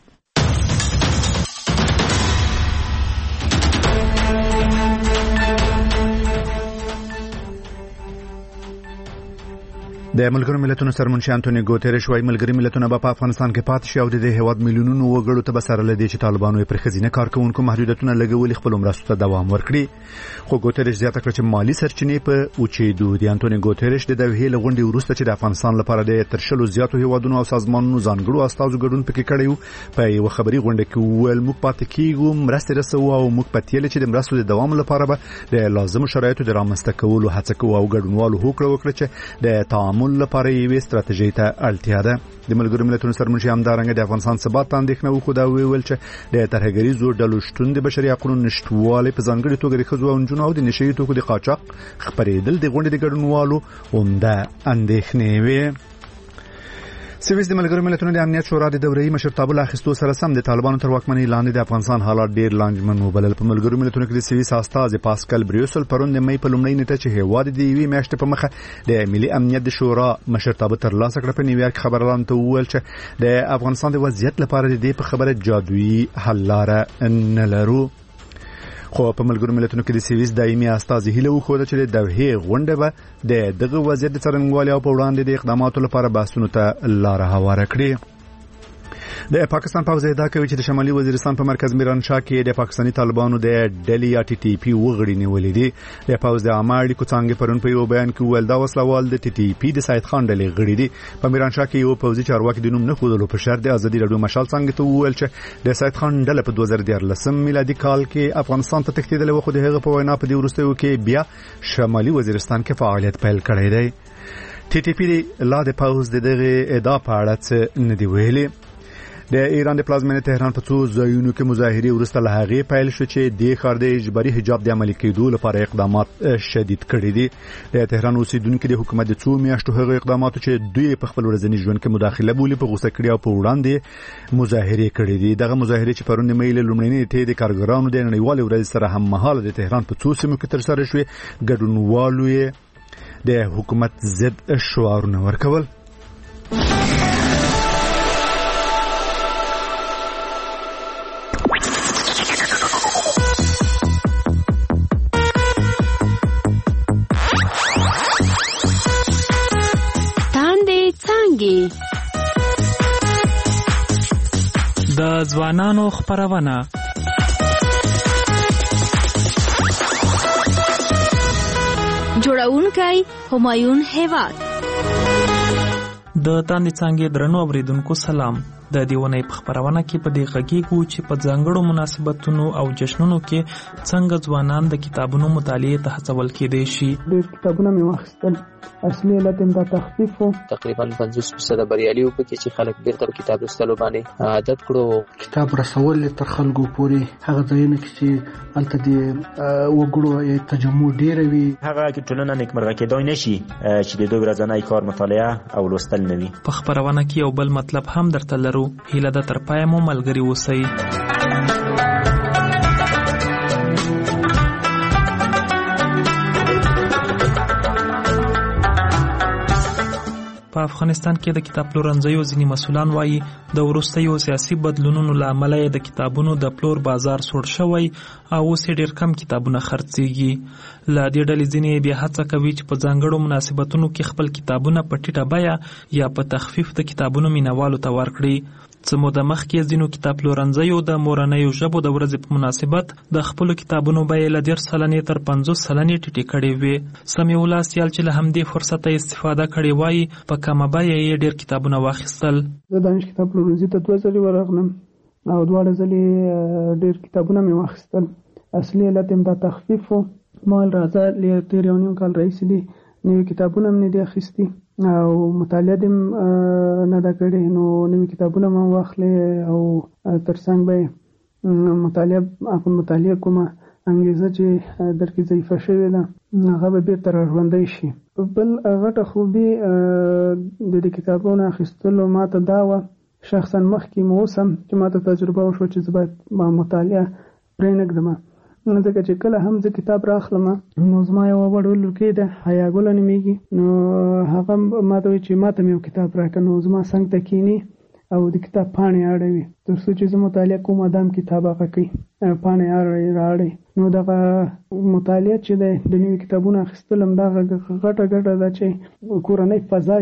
د ملګرو ملتونو سرمنشي انټونی ګوتریش وايي ملګري ملتونه په افغانستان کې پاتې شي او د هیواد میلیونونو وګړو ته به سره لدی چې طالبانو پر خزینه کارکونکو محدودیتونه لګولي خپل مرستو ته دوام ورکړي. خو ګوتریش زیاته کړ چې مالی سرچینې په اوچېدو دي. انټونی ګوتریش د دوه لغونډې وروسته چې د افغانستان لپاره د ترشلو زیاتو هیوادونو او سازمانونو ځانګړو استازو ګډون پکې کړی په یو خبري غونډه کې ویل موږ پاتې کیږو مرستې رسو او موږ پاتې لچې د مرستو د دوام لپاره به د لازمو شرایطو د رامنځته کولو هڅه کوو او ګډونوالو هوکړه وکړه چې د تعامل لپاره یوې ستراتیژۍ ته اړتیا ده. د ملګرو ملتونو سرمنشي همدارنګه د افغانستان ثبات ته اندېښنه وښوده او ویل چې د ترهګریزو ډلو شتون د بشري حقوقو نشټوالی په ځانګړي توګه د ښځو او نجونو او د نشهیي توکو د قاچاق خپرېدل د غونډې د ګډونوالو عمده اندېښنې وې. سویس د ملګرو ملتونو د امنیت شورا د دوره‌ای مشرتابه له اخیستو سره سم د طالبانو تر واکمنۍ لاندې د افغانستان حالات ډېر لانجمن وبلل. په ملګرو ملتونو کې د سویس استازي پاسکل بریوسل پرون د مې په لومړۍ نیټه چې هیواد د یوې میاشتې په مخه د ملي امنیت د شورا مشرتابه ترلاسه کړ په نیویارک خبرلان ته وویل چې د افغانستان د وضعیت لپاره د دې په خبره جادویي حل لاره نه لرو. خو په ملګرو ملتونو کې د سویس دایمي استازي هیله وښوده چې د دوحې غونډه به د دغه وضعیت د څرنګوالي او په وړاندې د اقداماتو لپاره بحثونو ته لاره هواره کړي. د پاکستان پوځ ادعا کوي چې د شمالي وزیرستان په مرکز میرانشاه کې د پاکستاني طالبانو د ډلې یا ټي ټي پی وغړي نیولې دي. د پوځ د عامه اړیکو څانګې پرون په یو بیان کې ویل دا وسلوال د ټي ټي پی د سید خان ډلې غړي دي. په میرانشاه کې یو پوځي چارواکي د نوم نه ښودلو په شرط د ازادي راډیو مشال څنګه ته ویل چې د سید خان ډله په دوه زره دیارلسم میلادي کال کې افغانستان ته تښتېدلې و خو د هغه په وینا په دې وروستیو کې بیا شمالي وزیرستان کې فعالیت پیل کړی دی. ټي ټي پی لا د پوځ د دغه ادعا په اړه څه نه دی ویلي. د ایران د پلازمینې تهران په څو ځایونو کې مظاهرې وروسته له هغې پیل شو چې د ښار د اجباري حجاب د عملي کېدو لپاره اقدامات شدید کړي دي. د تهران اوسیدونکو د حکومت د څو میاشتو هغو اقداماتو چې دوی په خپل ورځني ژوند کې مداخله بولي په غوسه کړي او په وړاندې مظاهرې کړي دي. دغه مظاهرې چې پرون د مې له لومړنۍ نیټې د کارګرانو د نړیوالې ورځې سره هم مهاله د تهران په څو سیمو کې ترسره شوې ګډونوالو یې د حکومت ضد شعارونه ورکول. د ځوانانو خبرونه جوړونکی همایون هیواد. د تاندې څنګه درنو اوریدونکو سلام. د دیونې په خبرونه کې په دې غږیږو چې په ځانګړو مناسبتونو او جشنونو کې څنګه ځوانان د کتابونو مطالعه ته هڅول کېدای شي. د کتابونو مې واخیستل اصلي علت یې دا تخفیف و. تقریبا پنځوس فیصده بریالي وو پکې چې خلک بیرته په کتاب لوستلو باندې عادت کړو. کتاب رسول تر خلکو پورې هغه ځایونه کې چې هلته د وګړو تجمع ډېره وي هغه کې ټولنه نیکمرغه کېدای نشي چې د دوی ورځنی کار مطالعه او لوستل نه وي. په خبرونه کې یو بل مطلب هم درته لرو. هیله ده تر پایه مو ملګري اوسئ. په افغانستان کې د کتاب پلورنځیو ځینې مسؤلان وایي د وروستیو سیاسي بدلونونو له امله د کتابونو د پلور بازار سوړ شوی او اوس ډېر کم کتابونه خرڅېږي. له دې ډلې ځینې بیا هڅه کوي چې په ځانګړو مناسبتونو کې خپل کتابونه په ټیټه بیه یا په تخفیف د کتابونو مینوالو ته ورکړي. څه موده مخکې ځینو کتاب پلورنځیو د مورنیو ژبو د ورځې په مناسبت د خپلو کتابونو بیې له دېرش سلنې تر پنځوس سلنې ټیټې کړې وې. سمیع الله سیال چې له همدې فرصته استفاده کړې وایي په کمه بیه یې ډېر کتابونه واخیستل. زه دانش کتاب پلورنځي ته دوه ځلې ورغلم او دواړه ځلې ډېر کتابونه مې واخیستل. اصلي علت یې دا تخفیف و. ما ویل راځه تېر یو نیم کال راهیسې دي نوي کتابونه مې نه دي اخیستي او مطالعه دې نه ده کړې، نو نوي کتابونه مې واخلې او تر څنګ به مطالعه هغه مطالعه کومه انګیزه چې درکې ضعیفه شوې ده هغه به بېرته راژوندی شي. بل غټه خوبي د دې کتابونو اخیستلو ما ته دا وه شخصا مخکې مو اوس هم چې ما ته تجربه وشوه چې زه باید مطالعه پرېنږدم، ځکه چې کله هم زه کتاب راخلم نو زما یوه وړه لورکۍ ده حیا ګله نومېږي، نو هغه ما ته وایي چې ما ته مې یو کتاب راکړه، نو زما څنګ ته کښېني او د کتاب پاڼې اړوي تر څو چې زه مطالعه کوم ادم کتاب هغه کوي پاڼې اړوي راړي. نو دغه مطالعه چې دی د نوي کتابونو اخیستل هم دغه غټه ګټه ده چې کورنۍ فضا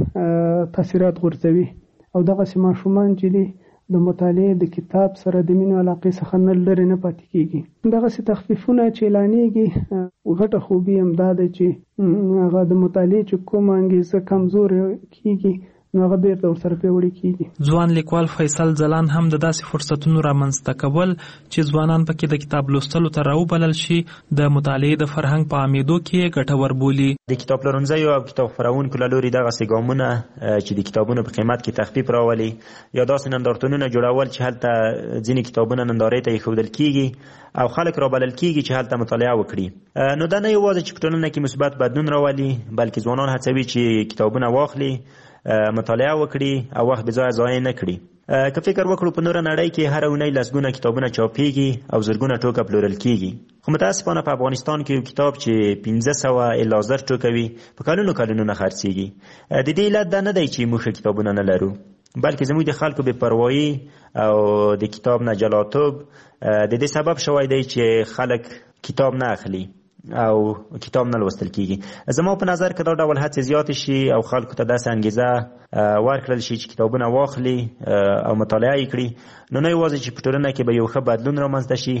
کې تاثیرات غورځوي او دغسې ماشومان چې دي د مطالعې د کتاب سره د مینې علاقې څخه نه لرې نه پاتې کېږي. دغسې تخفیفونه چې اعلانېږي غټه خوبي هم دا ده چې هغه د مطالعې چې کومه انګیزه کمزورې کېږي نو هغه بیرته ورسره پیاوړي کېږي. ځوان لیکوال فیصل ځلان هم د داسې فرصتونو رامنځته کول چې ځوانان پکې د کتاب لوستلو ته راوبلل شي د مطالعې د فرهنګ په عامېدو کې ګټور بولي. د کتاب پلورنځیو او کتاب خپرونکو له لوري دغسې ګامونه چې د کتابونو په قیمت کې تخفیف راولي یا داسې نندارتونونه جوړول چې هلته ځینې کتابونه نندارې ته ایښودل کېږي او خلک رابلل کېږي چې هلته مطالعه وکړي. نو دا نه یوازې چې په ټولنه کې مثبت بدلون راولي بلکې ځوانان هڅوي چې کتابونه واخلي مطالعه وکړي او وخت به ځای ضایع نه کړي. که فکر وکړو په نوره نړۍ کې هر اونۍ لسګونه کتابونه چاپېږي او زرګونه ټوکه پلورل کېږي، خو متاسفانه په افغانستان کې یو کتاب چې پنځه سوه الا زر ټوکه وي په کلونو کلونو نه خرڅېږي. د دې علت دا نه دی چې موږ ښه کتابونه نه لرو بلکې زموږ د خلکو بې پروایي او د کتاب نه جلاتوب د دې سبب شوی دی چې خلک کتاب نه اخلي او کتاب نه لوستل کېږي. زما په نظر که دا ډول هڅې زیاتې شي او خلکو ته داسې انګیزه ورکړل شي چې کتابونه واخلي او مطالعه یې کړي نو نه یوازې چې په ټولنه کې به یو ښه بدلون رامنځته شي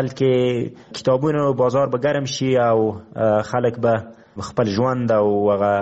بلکې کتابونو بازار به ګرم شي او خلک به خپل ژوند او هغه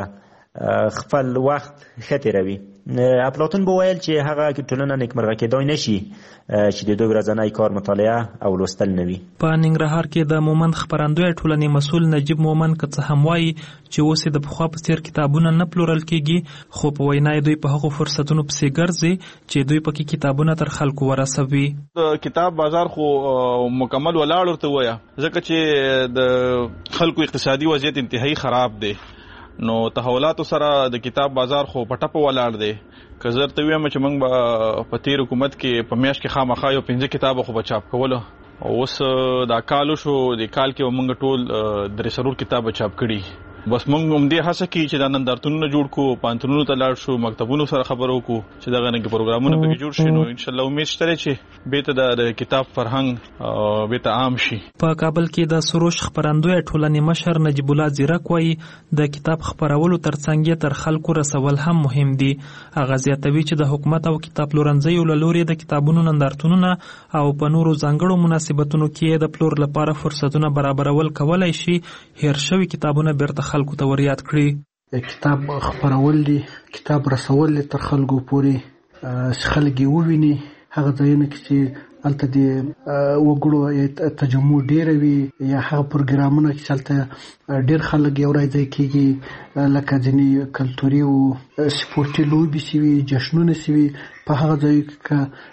خپل وخت ښه تېروي. افلاطون به ویل چې هغه ټولنه نیکمرغه کېدای نشي چې د دوی ورځنی کار مطالعه او لوستل نه وي. په ننګرهار کې د مومند خپرندوی ټولنې مسؤل نجیب مومند که څه هم وایي چې اوس د پخوا په څېر کتابونه نه پلورل کېږي خو په وینا دوی په هغو فرصتونو پسې ګرځي چې دوی پکې کتابونه تر خلکو ورسوي. د کتاب بازار خو مکمل ولاړ ورته وایه ځکه چې د خلکو اقتصادي وضعیت انتهایی خراب دی نو تحولاتو سره د کتاب بازار خو په ټپه ولاړ دی. که زه درته ووایم چې موږ به په تېر حکومت کې په میاشت کې خامخا یو پنځه کتابه خو به چاپ کولو او اوس دا کال وشو د کال کې به موږ ټول درې څلور کتابه چاپ کړي. بس موږ همدې هڅه کوي چې دا نندارتونونه جوړ کړو پوهنتونونو ته لاړ شو مکتبونو سره خبرې وکړو چې دغه نږدې پروګرامونه پکې جوړ شي نو انشاءالله امید شته دی چې بېرته د کتاب فرهنګ بېرته عام شي. په کابل کې د سروش خپرندوی ټولنې مشر نجیب الله زیرک وایي د کتاب خپرولو ترڅنګ یې تر خلکو رسول هم مهم دي. هغه زیاتوي چې د حکومت او کتاب پلورنځیو له لوري د کتابونو نندارتونونه او په نورو ځانګړو مناسبتونو کې د پلور لپاره فرصتونه برابرول کولی شي هیر شوي کتابونه بیرته خلکو ته وریاد کړي. کتاب خپرول دي کتاب رسول دي تر خلکو پورې چې خلک یې وویني هغه ځایونه کې چې هلته د وګړو تجمع ډېره وي یا هغه پروګرامونه چې هلته ډېر خلک یو راځای کېږي لکه ځینې کلتوري او سپورټي لوبې شوي جشنونه شوي په هغه ځایو کې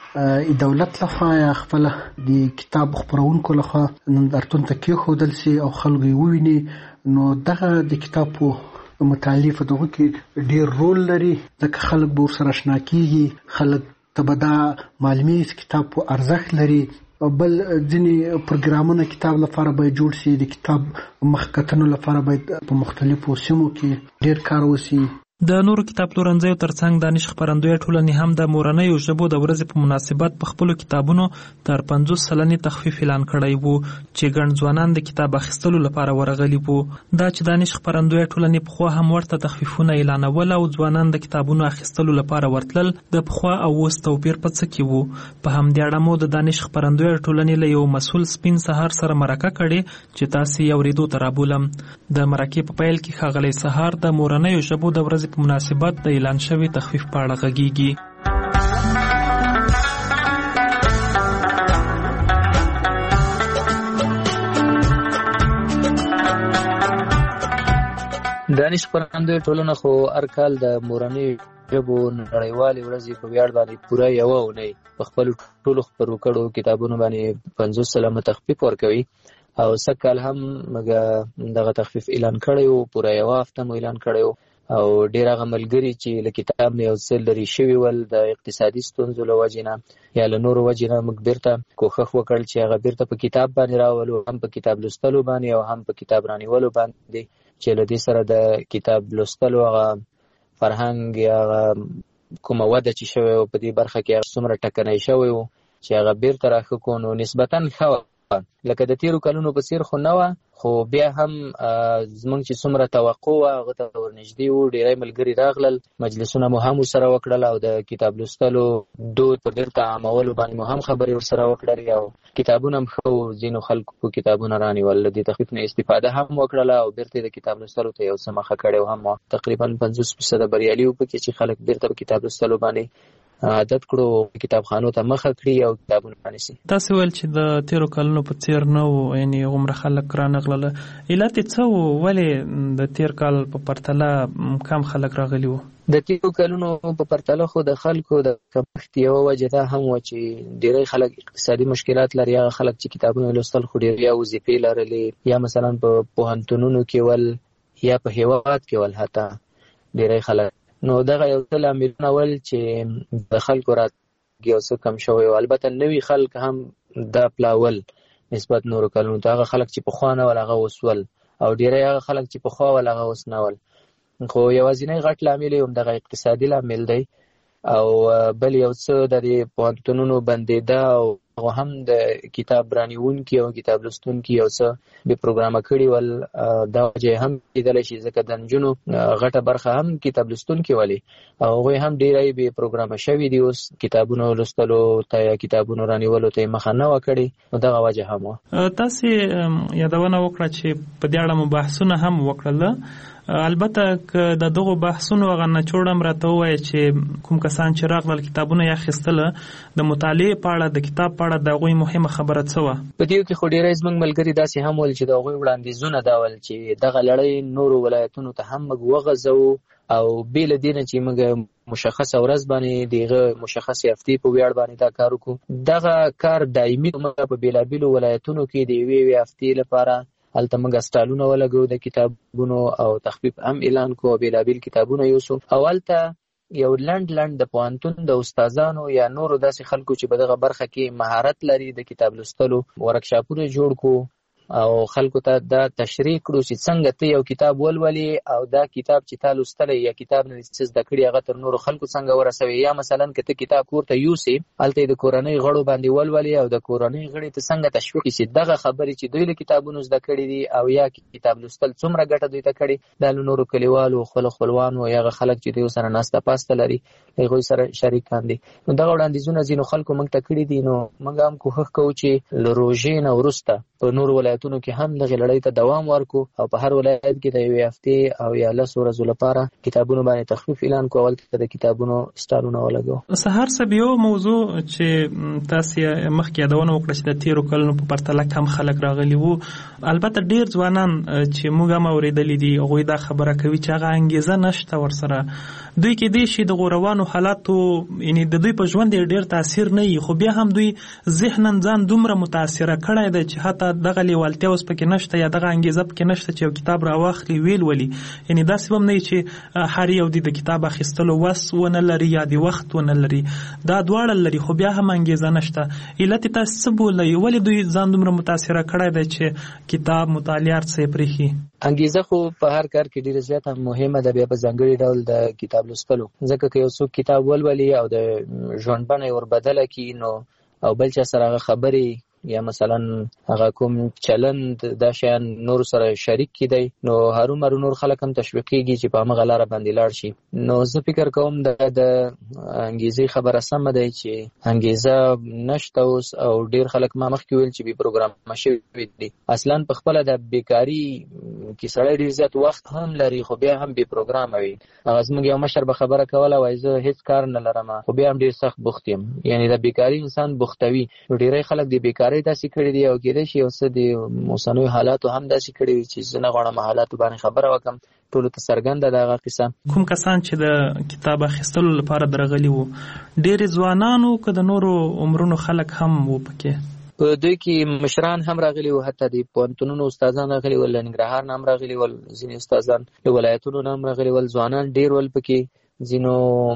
که دولت لخوا یا خپله د کتاب خپرونکو لخوا نندارتون ته کېښودل شي او خلکو یې وویني نو دغه د کتاب په مطالعې په دغه کې ډېر رول لري ځکه خلک به ورسره اشنا کېږي خلک ته به دا معلومېږي چې کتاب په ارزښت لري. بل ځینې پروګرامونه کتاب لپاره باید جوړ شي د کتاب مخکتنو لپاره باید په مختلفو سیمو کې ډېر کار وشي. د نورو کتاب پلورنځیو ترڅنګ دانش خپرندویه ټولنې هم د مورنیو ژبو د ورځې په مناسبت په خپلو کتابونو تر پنځوس سلنې تخفیف اعلان کړی وو چې ګڼ ځوانان د کتاب اخیستلو لپاره ورغلي وو. دا چې دانش خپرندویه ټولنې پخوا هم ورته تخفیفونه اعلانول او ځوانان د کتابونو اخیستلو لپاره ورتلل، د پخوا او اوس توپیر په څه کې وو؟ په همدې اړه مو د دانش خپرندویه ټولنې له یو مسؤل سپین سهار سره مرکه کړې چې تاسې یې اورېدو ته رابولم. د مرکې په پیل کې ښاغلی سهار د مورنیو ژبو د ورځې په مناسبت د اعلان شوي تخفیف په اړه غږیږي. دانش خپرندویه ټولنه خو هر کال د مورنیو ژبو نړیوالې ورځې په ویاړ باندې پوره یوه اونۍ په خپلو ټولو خپرو کړو کتابونو باندې پنځوس سلنه تخفیف ورکوي او سږ کال هم موږ دغه تخفیف اعلان کړی و، پوره یوه هفته مو اعلان کړی و او ډېر هغه ملګري چې له کتاب نه یو څه لرې شوي ول د اقتصادي ستونزو له وجې نه یا له نورو وجې نه، موږ بیرته کوښښ وکړ چې هغه بیرته په کتاب باندې راولو، هم په کتاب لوستلو باندې او هم په کتاب رانیولو باندې، چې له دې سره د کتاب لوستلو هغه فرهنګ یا کومه وده چې شوی و په دې برخه کې هغه څومره ټکنی شوی و چې هغه بیرته راښه کړو، نو نسبتا ښه وه. لکه د تیرو کلونو په څیر خو نه وه، خو بیا هم زمونږ چې څومره توقع وه هغه ته ورنږدې وو. ډېری ملګري راغلل، مجلسونه مو هم ورسره وکړل او د کتاب لوستلو دود په بیرته عامولو باندې مو هم خبرې ورسره وکړلې او کتابونه هم ښه وو. ځینو خلکو کتابونه رانیول، له دې تخفیف نه استفاده هم وکړله او بیرته د کتاب لوستلو ته یو څه مخه کړی هم وه. تقریبا پنځوس فیصده بریالي وو پکې چې خلک بیرته په کتاب لوستلو باندې عادت کړو، کتابخانو ته مخه کړي او کتابونه رانیسي. تاسې ویل چې د تیرو کلونو په څیر نه وو، یعنې هغومره خلک رانغلله. علت یې څه وو؟ ولې د تیر کال په پرتله کم خلک راغلي وو؟ د تیرو کلونو په پرتله خو د خلکو د کمښت یوه وجه دا هم وه چې ډېری خلک اقتصادي مشکلات لري. هغه خلک چې کتابونه لوستل خو ډېر یا وظیفې لرلې یا مثلا په پوهنتونونو کې ول یا په هېواد کې ول حتی ډېری خلک، نو دغه یو څه لاملونه ول چې د خلکو راتګ یو څه کم شوی و. البته نوي خلک هم دا پلاول نسبت نورو کلونو ته، هغه خلک چې پخوا نه ول هغه اوس ول او ډېری هغه خلک چې پخوا ول هغه اوس نه ول. خو یوازینی غټ لامل یې همدغه اقتصادي لامل دی او بل یو څه د دې پوهنتونونو بندېده او هغه هم د کتاب رانیونکي او کتاب لوستونکي یو څه بې پروګرامه کړي ول. دا وجه هم کېدلی شي ځکه د نجونو غټه برخه هم کتاب لوستونکي ولې او هغوی هم ډېری بې پروګرامه شوي دي، اوس کتابونو لوستلو ته یا کتابونو رانیولو ته یې مخه نه وه کړې، نو دغه وجه هم وه. تاسې یادونه وکړه چې په دې اړه مو بحثونه هم وکړل. البته که د دغو بحثونو هغه نچوړ هم راته ووایه چې کوم کسان چې راغلل کتابونه یې اخیستله د مطالعې په اړه د کتاب په اړه د هغوی مهمه خبره څه وه؟ په دې کې خو ډېری زموږ ملګري داسې هم ول چې د هغوی وړاندیزونه دا ول چې دغه لړۍ نورو ولایتونو ته هم موږ وغځوو او بې له دې نه چې موږ مشخصه ورځ باندې دغه مشخصې هفتې په ویاړ باندې دا کار وکړو. دغه کار دایمي موږ په بېلابېلو ولایتونو کې د یوې یوې هفتې لپاره هلته موږ سټالونه ولګو د کتابونو او تخفیف هم اعلان کړو او بېلابېل کتابونه یوسو او هلته یو لنډ لنډ د پوهنتون د استادانو یا نورو داسې خلکو چې په دغه برخه کې مهارت لري د کتاب لوستلو ورکشاپونه جوړ کړو او خلکو ته دا تشریح کړو چې څنګه ته یو کتاب ولولې او دا کتاب چې تا لوستلی یا کتاب نه څه زده کړي هغه تر نورو خلکو څنګه ورسوي، یا مثلا که ته کتاب کور ته یوسې هلته یې د کورنۍ غړو باندې ولولې او د کورنۍ غړي ته څنګه تشویق چې دغه خبرې چې دوی له کتابونو زده کړي دي او یا کتاب لوستل څومره ګټه دوی ته کړي دا له نورو کلیوالو خپلو خپلوانو یا هغه خلک چې دوی سره ناسته پاسته لري هغوی سره شریکان دي. نو دغه وړاندیزونه ځینو خلکو موږ ته کړي دي، نو موږ هم کوښښ کوو چې له روژې نه وروسته په نورو ولایتونو کې هم دغه لړۍ ته دوام ورکو او په هر ولایت کې د یوې هفتې او یا لسو ورځو لپاره کتابونو باندې تخفیف اعلان کړو، هلته د کتابونو سټالونه ولګو. سهار صاحب یو موضوع چې تاسې مخکې یادونه وکړه چې د تېرو کلونو په پرتله کم خلک راغلي وو، البته ډېر ځوانان چې موږ هم اورېدلي دي هغوی دا خبره کوي چې هغه انګېزه نشته ورسره. دوی کېدای شي د غوروانو حالاتو یعنې د دوی په ژوند ډېر تاثیر نه وي، خو بیا هم دوی ذهنا ځان دومره متاثره کړی دی چې حتی دغه لیول لیوالتیا اوس پکې نشته یا دغه انګیزه پکې نشته چې یو کتاب راواخلي ویل ولي. یعنی داسې هم نه چې هر یو د کتاب اخیستلو وس ونه لري یا د وخت ونه لري، دا دواړه لري خو بیا هم انګیزه نشته. علت تاسو څه بولئ؟ ولې دوی ځان دومره متاثره کړی دی چې کتاب مطالعه څه پرېښي؟ انګیزه خو په هر کار کې ډیره زیاته مهمه ده، بیا په ځانګړي ډول د کتاب لوستلو. ځکه که یو څوک کتاب ولولي او د ژوند بڼه یې وربدله کړي نو او بل چا سره هغه خبرې یا مثلا هغه کوم چلند دا شیان نور سره شریک کیدی نو هرومرو نور خلک هم تشویقیږي چې په هغه لاره باندې لاړ شي. نو زه فکر کوم د انګیزې خبره سمه ده چې انګیزه نشته اوس او ډیر خلک ما مخکې ویل چې به پروګرام شوی دي. اصلا په خپل د بیکاری کې سړی ډیر زیات وخت هم لري خو بیا هم به پروګرام وي. هغه زموږ یو مشر به خبره کوله وای زه هیڅ کار نه لرم خو بیا هم ډیر سخت بوخت یم. یعنی د بیکاری انسان بوختوي. ډیری خلک د بیکاری داسې کړي دي او کېدای شي اوس د اوسنیو حالاتو هم داسې کړي وي چې زه نه غواړم حالاتو باندې خبره وکړم. ټولو ته څرګنده ده هغه قصه. کوم کسان چې د کتاب اخیستلو لپاره درغلي وو ډېرې ځوانانو که د نورو عمرونو خلک هم وو پکې؟ په دوی کې مشران هم راغلي وو، حتی د پوهنتونونو استادان راغلي ول، له ننګرهار نه هم راغلي ول، ځینې استادان له ولایتونو نه هم راغلي ول، ځوانان ډېر ول پکې. ځینو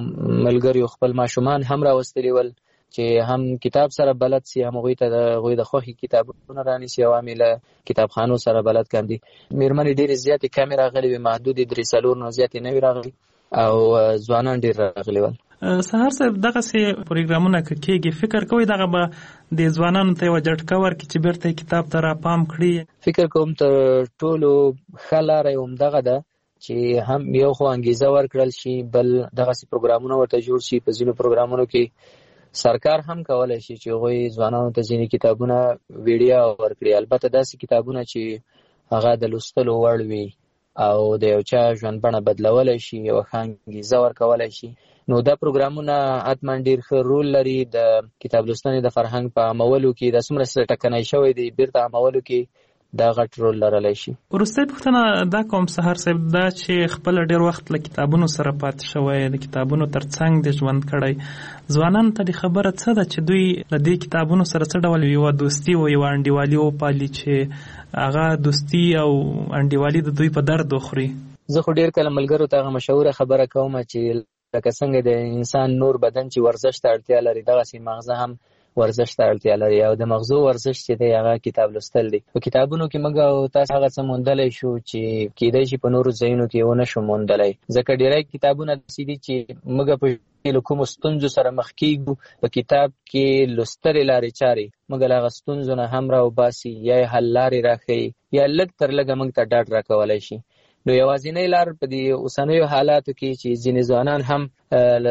ملګریو خپل ماشومان هم راوستلي ول چې هم کتاب سره بلد سي، هم هغوی ته د هغوی د خوښې کتابونه رانیسي او هم یې له کتابخانو سره بلد کاندي. مېرمنې ډېرې زیاتې کمې راغلي وې، محدودې درې څلور نه زیاتې نه وې راغلي او ځوانان ډېر راغلي ول. سهار صاحب دغسې پروګرامونه که کېږي فکر کوئ دغه به د ځوانانو ته یوه جټکه ورکړي چې بېرته یې کتاب ته راپام کړي؟ فکر کوم تر ټولو ښه لاره یې همدغه ده چې هم یو خو انګیزه ورکړل شي، بل دغسې پروګرامونه ورته جوړ شي. په ځینو پروګرامونو کې سرکار هم کولای شي چې هغوی ځوانانو ته ځینې کتابونه ویډیا ورکړي، البته داسې کتابونه چې هغه د لوستلو وړ وي او د یو چا ژوند بڼه بدلولی شي، یوه ښه انګیزه ورکولی شي. نو دا پروګرامونه حتما ډېر ښه رول لري د کتاب لوستنې د فرهنګ په عامولو کې. دا څومره ټکنی شوی دی بیرته عامولو کې دا غټ رول لرلی شي. وروستۍ پوښتنه دا کوم سهار صاحب دا چې خپل ډېر وخت له کتابونو سره پاتې شوی، د کتابونو تر څنګ د ژوند کړی، ځوانانو ته د خبره څه ده چې دوی له دې کتابونو سره څه ډول یوه دوستي او یوه انډیوالي وپالي چې هغه دوستي او انډیوالي د دوی په درد وخوري؟ زه خو ډېر کله ملګرو ته هغه مشهوره خبره کوم چې لکه څنګه د انسان نور بدن چې ورزش ته اړتیا لري دغسې مغزه هم ورزش ته اړتیا لري او د مغزو ورزش چې دی هغه کتاب لوستل دی. په کتابونو کې موږ او تاسو هغه څه موندلی شو چې کېدای شي په نورو ځایونو کې ونه شو موندلی، ځکه ډېری کتابونه داسې دي چې موږ په له کومو ستونزو سره مخ کېږو په کتاب کې لوستلې لارې چارې موږ له هغه ستونزو نه هم راوباسي یا یې حل لارې راښیي یا لږ تر لږه موږ ته ډاډ راکولی شي. نو یوازینۍ لار په دې اوسنیو حالاتو کې چې ځینې ځوانان هم له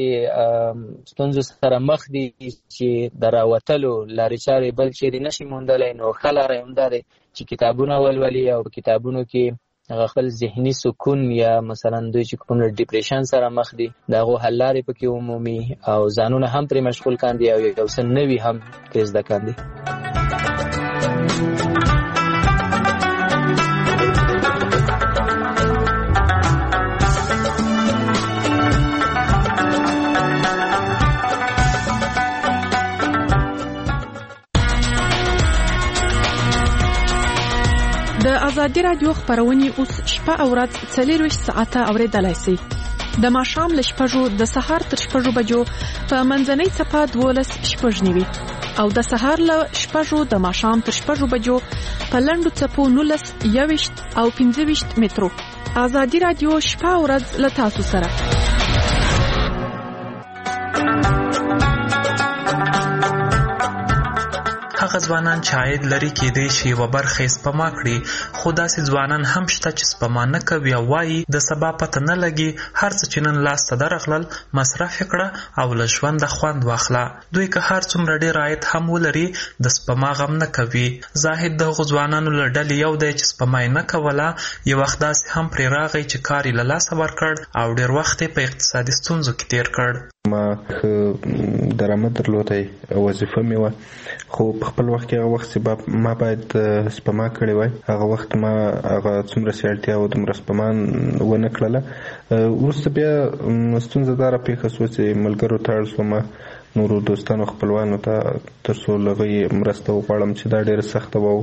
داسې ستونزو سره مخ دي چې د راوتلو لارې چارې بل چیرې نشي موندلی، نو ښه لاره یې همدا دی چې کتابونه ولولي او په کتابونو کې هغه خپل ذهني سکون یا مثلا دوی چې کوم ډیپریشن سره مخ دي د هغو حل لارې پکې ومومي او ځانونه هم پرې مشغول کاندي او یو څه نوي هم ترې زده کاندي. د ازادي رادیو خبرونه اوس شپه او ورځ څلورویشت ساعته اوریدلای شئ. د ماښام له شپږو د سهار تر شپږو بجو په منځنۍ څپه دولس شپږ نیوي او د سهار له شپږو د ماښام تر شپږو بجو په لنډو څپو نولس یوویشت او پنځه ویشت مترو. ازادي رادیو شپه او ورځ له تاسو سره. هغه ځوانان چې عاید لري کېدای شي یوه برخه یې سپما کړي، خو داسې ځوانان هم شته چې سپما نه کوي او وایي د سبا پته نه لګي، هر څه چې نن لاس ته درغلل مصرف یې کړه او له ژونده خوند واخله. دوی که هر څومره ډېر عاید هم ولري د سپما غم نه کوي. زاهد د هغو ځوانانو له ډلې یو دی چې سپما یې نه کوله، یو وخت داسې هم پرې راغی چې کار یې له لاسه ورکړ او ډېر وخت یې په اقتصادي ستونزو کې تېر کړ. ما ښه درآمد درلودی، وظیفه مې وه، خو په خپل وخت کې هغه وخت چې ما باید سپما کړې وای هغه وخت ما هغه څومره چې اړتیا وه دومره سپما ونه کړله. وروسته بیا ستونزه دا راپېښه شوه چې ملګرو ته اړ شوم، نورو دوستانو خپلوانو ته، تر څو له هغوی مرسته وغواړم چې دا ډېره سخته وه او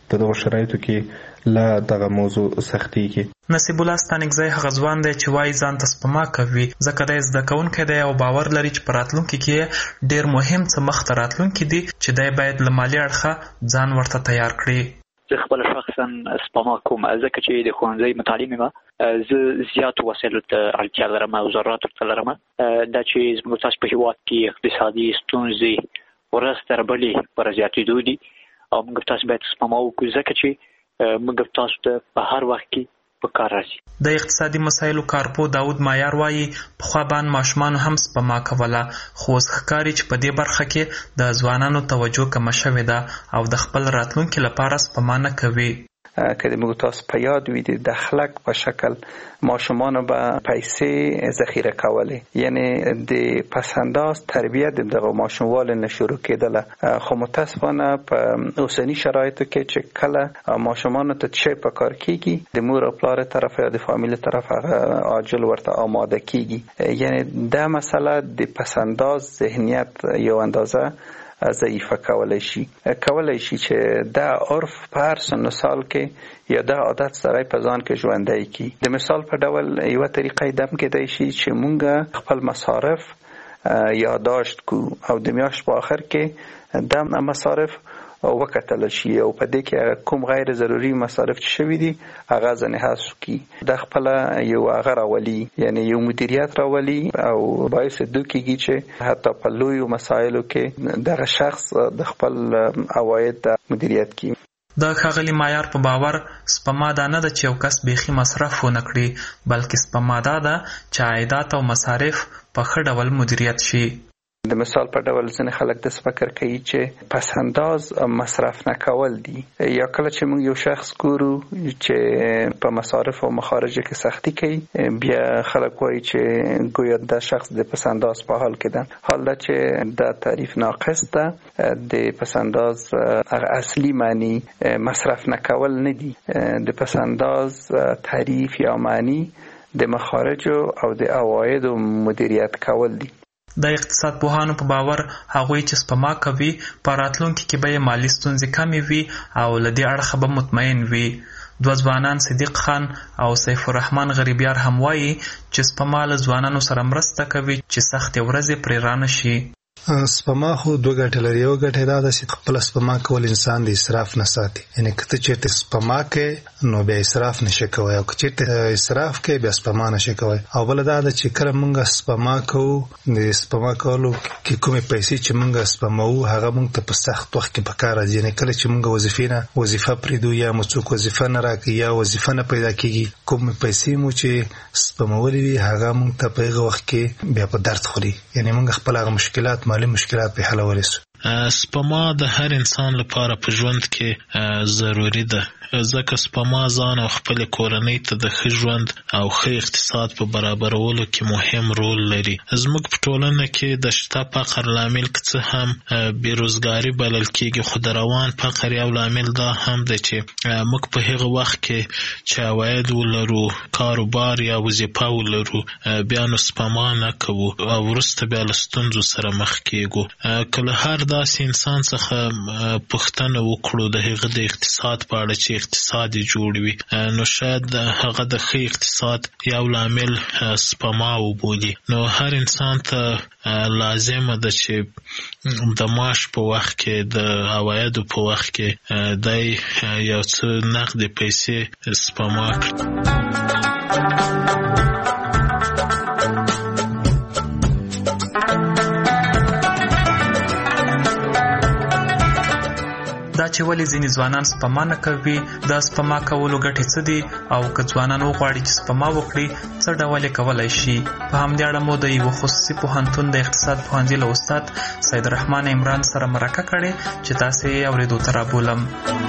په دغه شرایطو کې لا دغه موضوع سختیږي. نصیب الله ستانکزی هغه ځوان دی چې وایي ځان ته سپما کوي ځکه دی زده کوونکی دی او باور لري چې په راتلونکي کې ډېر مهم څه مخته راتلونکي دي چې دی باید له مالي اړخه ځان ورته تیار کړي. زه خپل شخصا سپما کوم ځکه چې د ښوونځي متعلم یم. زه زیاتو وسایلو ته اړتیا لرم او ضروراتو ته لرم. دا چې زموږ تاسو په هېواد کې اقتصادي ستونزې ورځ تر بلې پر زیاتېدو دي او موږ تاسو باید سپما وکړو ځکه چې موږ تاسو ته په هر وخت کې په کار راځي. د اقتصادي مسایلو کارپو داود مایار وایي پخوا باندې ماشومانو هم سپما کوله خو اوس ښکاري چې په دې برخه کې د ځوانانو توجه کمه شوې ده او د خپل راتلونکي لپاره سپما نه کوي. که د موږ تاسو په یاد وي د دخلک په شکل ماشومانو به پیسې ذخیره کولې، یعنی د پسنداز تربیت دغه ماشوموالو نه شروع کېدله. خو متاسفانه په اوسني شرایطو کې چې کله ماشومانو ته څه په کار کېږي د مور او پلار طرف یا د فامیل طرف هغه عاجل ورته آماده کېږي. یعنی دا مسله د پسنداز ذهنیت یو اندازه ضعیفه کولای شي کولای شي چې دا عرف په هر سن و سال کې یا دا عادت سره په ځان کې ژوندی کی. د مثال په ډول یو طریقې دم کېدای شي چې مونږ خپل مصارف یادداشت کو او د میاشت په آخر کې دم مصارف وکتل شي او په دې کې کوم غیر ضروري مصارف چې شوي دي هغه ځنې حذف کی. د خپل یو هغه راولي یعنی یو مدیریت راولي او باعث دوی کېږي چې حتی په لویو مسایلو کې دغه شخص د خپل عواید مدیریت کی. د ښاغلي مایار په باور سپما دا نه ده چې یو کس بیخي مصرف ونه کړي بلکې سپما دا ده چې عایدات او مصارف په ښه ډول مدیریت شي. د مثال په ډول ځینې خلک داسې فکر کوي چې پسنداز مصرف نه کول دي. یا کله چې موږ یو شخص ګورو چې په مصارف او مخارجو کې سختی کوي بیا خلک وایي چې ګویا دا شخص د پسنداز په حال کې ده. حال دا چې دا تعریف ناقص ده. د پسنداز اصلي معنی مصرف نه کول نه دي. د پسنداز تعریف یا معنی د مخارجو او د عوایدو مدیریت کول دي. د اقتصاد پوهانو په باور هغوی چې سپما کوي په راتلونکي کې به یې مالي ستونزې کمې وي او له دې اړخه به مطمئن وي. دوه ځوانان صدیق خان او سیف الرحمن غریبیار هم وایي چې سپما له ځوانانو سره مرسته کوي چې سختې ورځې پرې رانه شي. سپما خو دوه ګټې لري. یو ګټه دا ده چې خپل سپما کول انسان د اسراف نه ساتي. یعنی که ته چېرته سپما کوې نو بیا اسراف نشي کوی او که چېرته اسراف کوې بیا سپما نشي کوی. او بله دا ده چې کله موږ سپما کوو د سپما کولو کې کومې پیسې چې موږ سپموو هغه موږ ته په سخت وخت کې په کار راځي. یعنی کله چې موږ وظیفې نه وظیفه پرېږدو یا مو څوک وظیفه نه راکوي یا وظیفه نه پیدا کېږي کومې پیسې مو چې سپمولې وي هغه موږ ته په هغه وخت کې بیا په درد خوري. یعنی موږ خپل هغه مشکلات مالي مشکلات په حل ورسو. سپما د هر انسان لپاره په ژوند کې ضروری ده ځکه سپما ځان او خپل کورنۍ ته د ښه ژوند او ښه اقتصاد په برابرولو کې مهم رول لري. زموږ په ټولنه کې د شته فقر لامل که څه هم بیروزګاري بلل کېږي خو د روان فقر یو لامل دا هم دی چې موږ په هغه وخت کې چې عواید ولرو کاروبار یا وظیفه ولرو بیا نو سپما نه کوو او وروسته بیا له ستونزو سره مخ کېږو. که له هر داسې انسان څخه پوښتنه وکړو د هغه د اقتصاد په اړه چې اقتصاد یې جوړ وي نو شاید هغه د ښه اقتصاد یو لامل سپما وبولي. نو هر انسان ته لازمه ده چې د معاش په وخت کې د عوایدو په وخت کې دی یو څه نقدې پیسې سپما کړي. دا چې ولې ځینې ځوانان سپما نه کوي د سپما کولو ګټې څه دي او که ځوانان وغواړي چې سپما وکړي څه ډول یې کولی شي. په همدې اړه مو د یوه خصوصي پوهنتون د اقتصاد پوهنځي له استاد سید الرحمن عمران سره مرکه کړې چې تاسې یې اورېدو ته رابولم.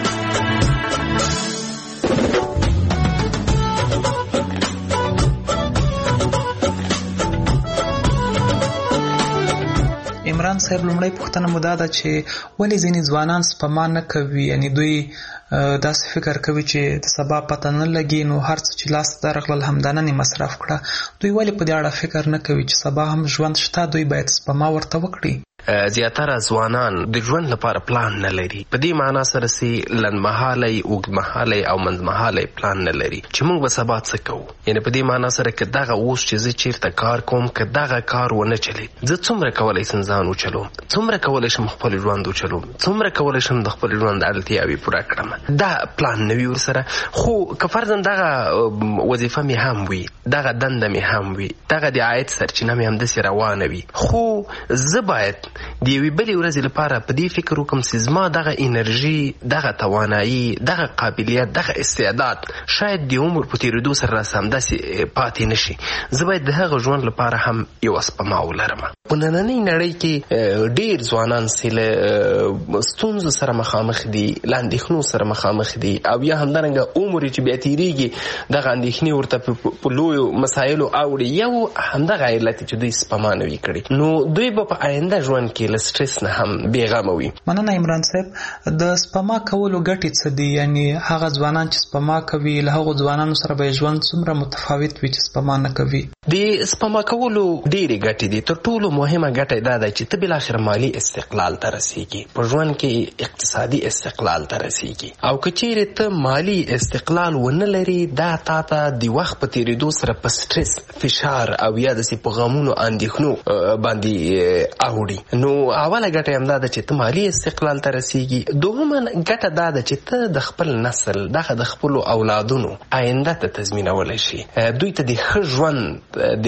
عمران صاحب لومړی پوښتنه مو دا ده چې ولې ځینې ځوانان سپما نه کوي؟ یعنی دوی داسې فکر کوي چې د سبا پته نه لګي نو هر څه چې لاس ته درغلل همدا نن یې مصرف کړه. دوی ولې په دې اړه فکر نه کوي چې سبا هم ژوند شته دوی باید سپما ورته وکړي؟ زیاتره ځوانان د ژوند لپاره پلان نه لري. په دې معنا سره چې لنډمهالی اوږدمهالی او منځمهالی پلان نه لري چې موږ به سبا څه کوو. یعنې په دې معنا سره که دغه اوس چې زه چیرته کار کوم که دغه کار ونه چلید زه څومره کولی شم ځان وچلوم، څومره کولی شم خپل ژوند وچلوم، څومره کولی شم د خپل ژوند اړتیاوې پوره کړم. دا پلان نه وي ورسره. خو که فرضاً دغه وظیفه مې هم وي، دغه دنده مې هم وي، دغه د عاید سرچینه مې همداسې روانه وي، خو زه باید د یوې بلې ورځې لپاره په دې فکر وکړم چې زما دغه انرژي، دغه توانایي، دغه قابلیت، دغه استعداد شاید د عمر په تېرېدو سره راسه همداسې پاتې نه شي. زه باید د هغه ژوند لپاره هم یوه سپما ولرم. په نننۍ نړۍ کې ډېر ځوانان چې له ستونزو سره مخامخ دي، له اندېښنو سره مخامخ دي، او یا همدارنګه عمر چې بیا تېرېږي دغه اندېښنې ورته په لویو مسایلو اوړي. یو همدغه علت چې دوی سپما نه وي کړې، نو دوی به په آینده ژوند کې له سټرس نه هم بېغمه وي. مننه عمران صاحب. د سپما کولو ګټې څه دي؟ یعنی هغه ځوانان چې سپما کوي له هغو ځوانانو سره به ژوند څومره متفاوت وي چې سپما نه کوي؟ د سپما کولو ډېرې ګټې دي. تر ټولو مهمه ګټه دا ده چې ته بالاخره مالي استقلال ته رسېږي، په ژوند کې اقتصادي استقلال ته رسېږي. او که چیرې ته مالي استقلال ونه لري دا تا ته د وخت په تېرېدو سره په سټرس، فشار او یا داسې په غمونو اندېښنو باندې اوړي. نو اوله ګټه همدا ده چې ته مالي استقلال ته رسېږي. دوهمه ګټه دا ده چې ته د خپل نسل دغه د خپلو اولادونو آینده ته تضمینولی شي، دوی ته د ښه ژوند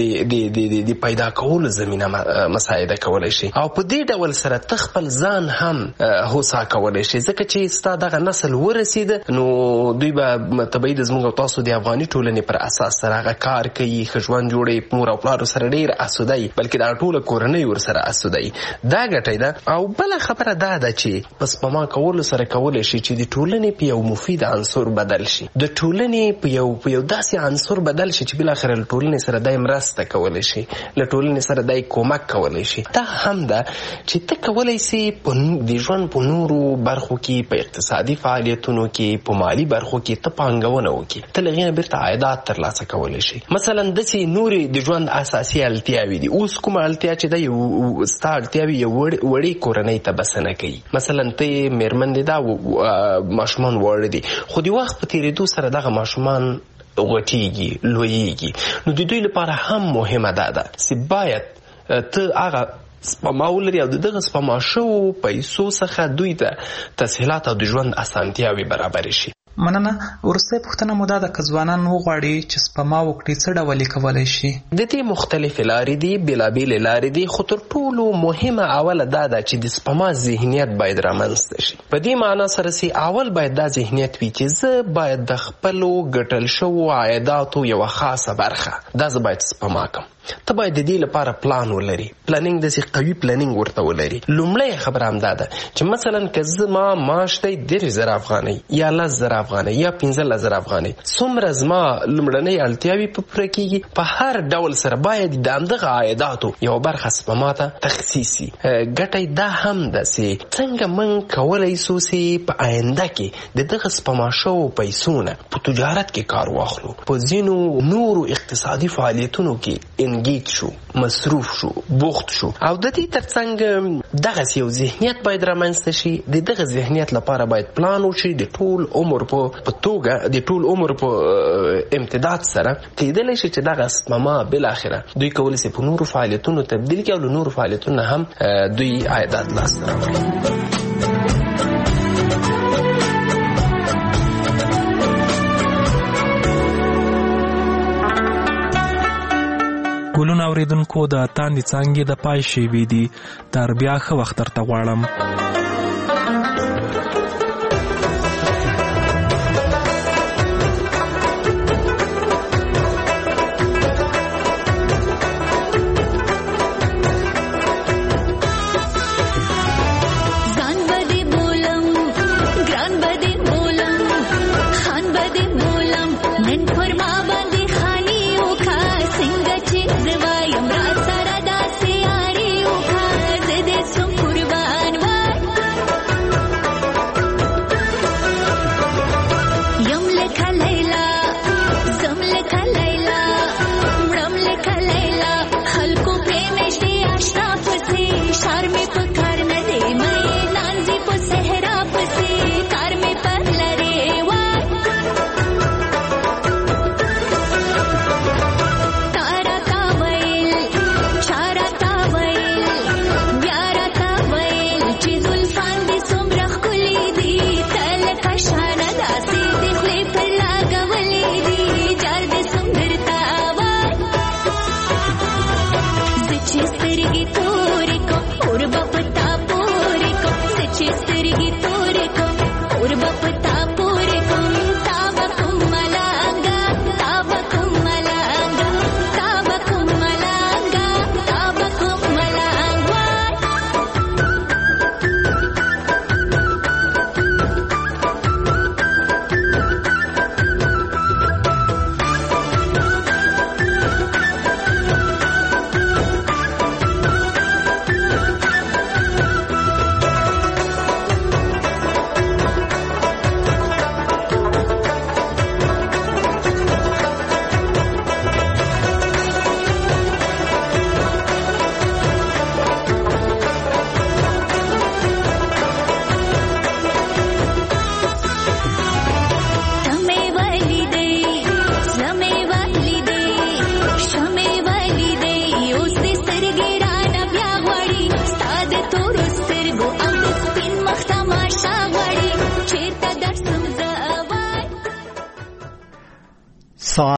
د پیدا کولو زمینه مساعده کولی شي. او په دې ډول سره ته خپل ځان هم هوسا کولی شي، ځکه چې ستا دغه نسل ورسېده نو دوی به طبیعي د زموږ او تاسو د افغاني ټولنې پر اساس سره هغه کار کوي، ښه ژوند جوړوي، مور او پلارو سره ډېر اسوده وي، بلکې دا ټوله کورنۍ ورسره اسوده وي. دا ګټه ده. او بله خبره دا ده چې په سپما کولو سره کولی شي چې د ټولنې په یو مفید عنصر بدل شي، د ټولنې په یو په یو داسې عنصر بدل شي چې بالاخره له ټولنې سره دای مرسته کولی شي، له ټولنې سره دای کومک کولی شي. دا هم ده چې ته کولی سي د ژوند په نورو برخو کې، په اقتصادي فعالیتونو کې، په مالي برخو کې ته پانګونه وکړي، ته له هغې نه بیرته عایدات ترلاسه کولی شي. مثلا داسې نورې د ژوند اساسي اړتیاوې دي. اوس کومه اړتیا چې ده یو ستا اړتیاوې یو وړې کورنۍ ته بسنه کوي. مثلا ته یې مېرمن دې دا ماشومان واړه دي، خو د وخت په تېرېدو سره دغه ماشومان غټېږي، لویېږي. نو د دوی لپاره هم مهمه دا ده چې باید ته هغه سپما ولري او د دغه سپما شوو پیسو څخه دوی ته تسهیلات او د ژوند اسانتیاوې برابرې شي. مننه. وروستۍ پوښتنه مو دا ده که ځوانان وغواړي چې سپما وکړي څه ډول یې کولی شي؟ د دې مختلفې لارې دي، بېلابېلې لارې دي، خو تر ټولو مهمه اوله دا ده چې د سپما ذهنیت باید رامنځته شي. په دې معنا سره چې اول باید دا ذهنیت وي چې زه باید د خپلو ګټل شوو عایداتو یوه خاصه برخه دا زه باید سپما کړم. ته باید د دې لپاره پلان ولري، پلانینګ داسې قوي پلانینګ ورته ولري. لومړی خبره همدا ده چې مثلا که زما معاش دی دېرش زره افغانۍ یا لس زره افغانۍ یا پنځلس زره افغانۍ، څومره زما لومړنۍ اړتیاوې په پوره کېږي، په هر ډول سره باید د همدغه عایداتو یوه برخه سپما ته تخصیص شي. ګټه دا هم ده چې څنګه موږ کولی شو چې په آینده کې د دغه سپما شوو پیسو نه په تجارت کې کار واخلو، په ځینو نورو اقتصادي فعالیتونو کې انګیج شو، مصروف شو، بوخت شو. او د دې ترڅنګ دغه یو ذهنیت باید رامنځته شي. د دغه ذهنیت لپاره باید پلان وشي د ټول عمر په توګه، د ټول عمر په امتداد سره کېدلی شي چې دغه سپما بالاخره دوی کولی شي په نورو فعالیتونو تبدیل کړي او له نورو فعالیتونو هم دوی عایدات لاسته راوړي. ګلونه اوریدونکو د تاندې څانګې د پای شیبې دي. تر بیا ښه وخت درته غواړم. ځان به دې بولم، ګران به دې بولم، خان به دې بولم، نن پر ما باندې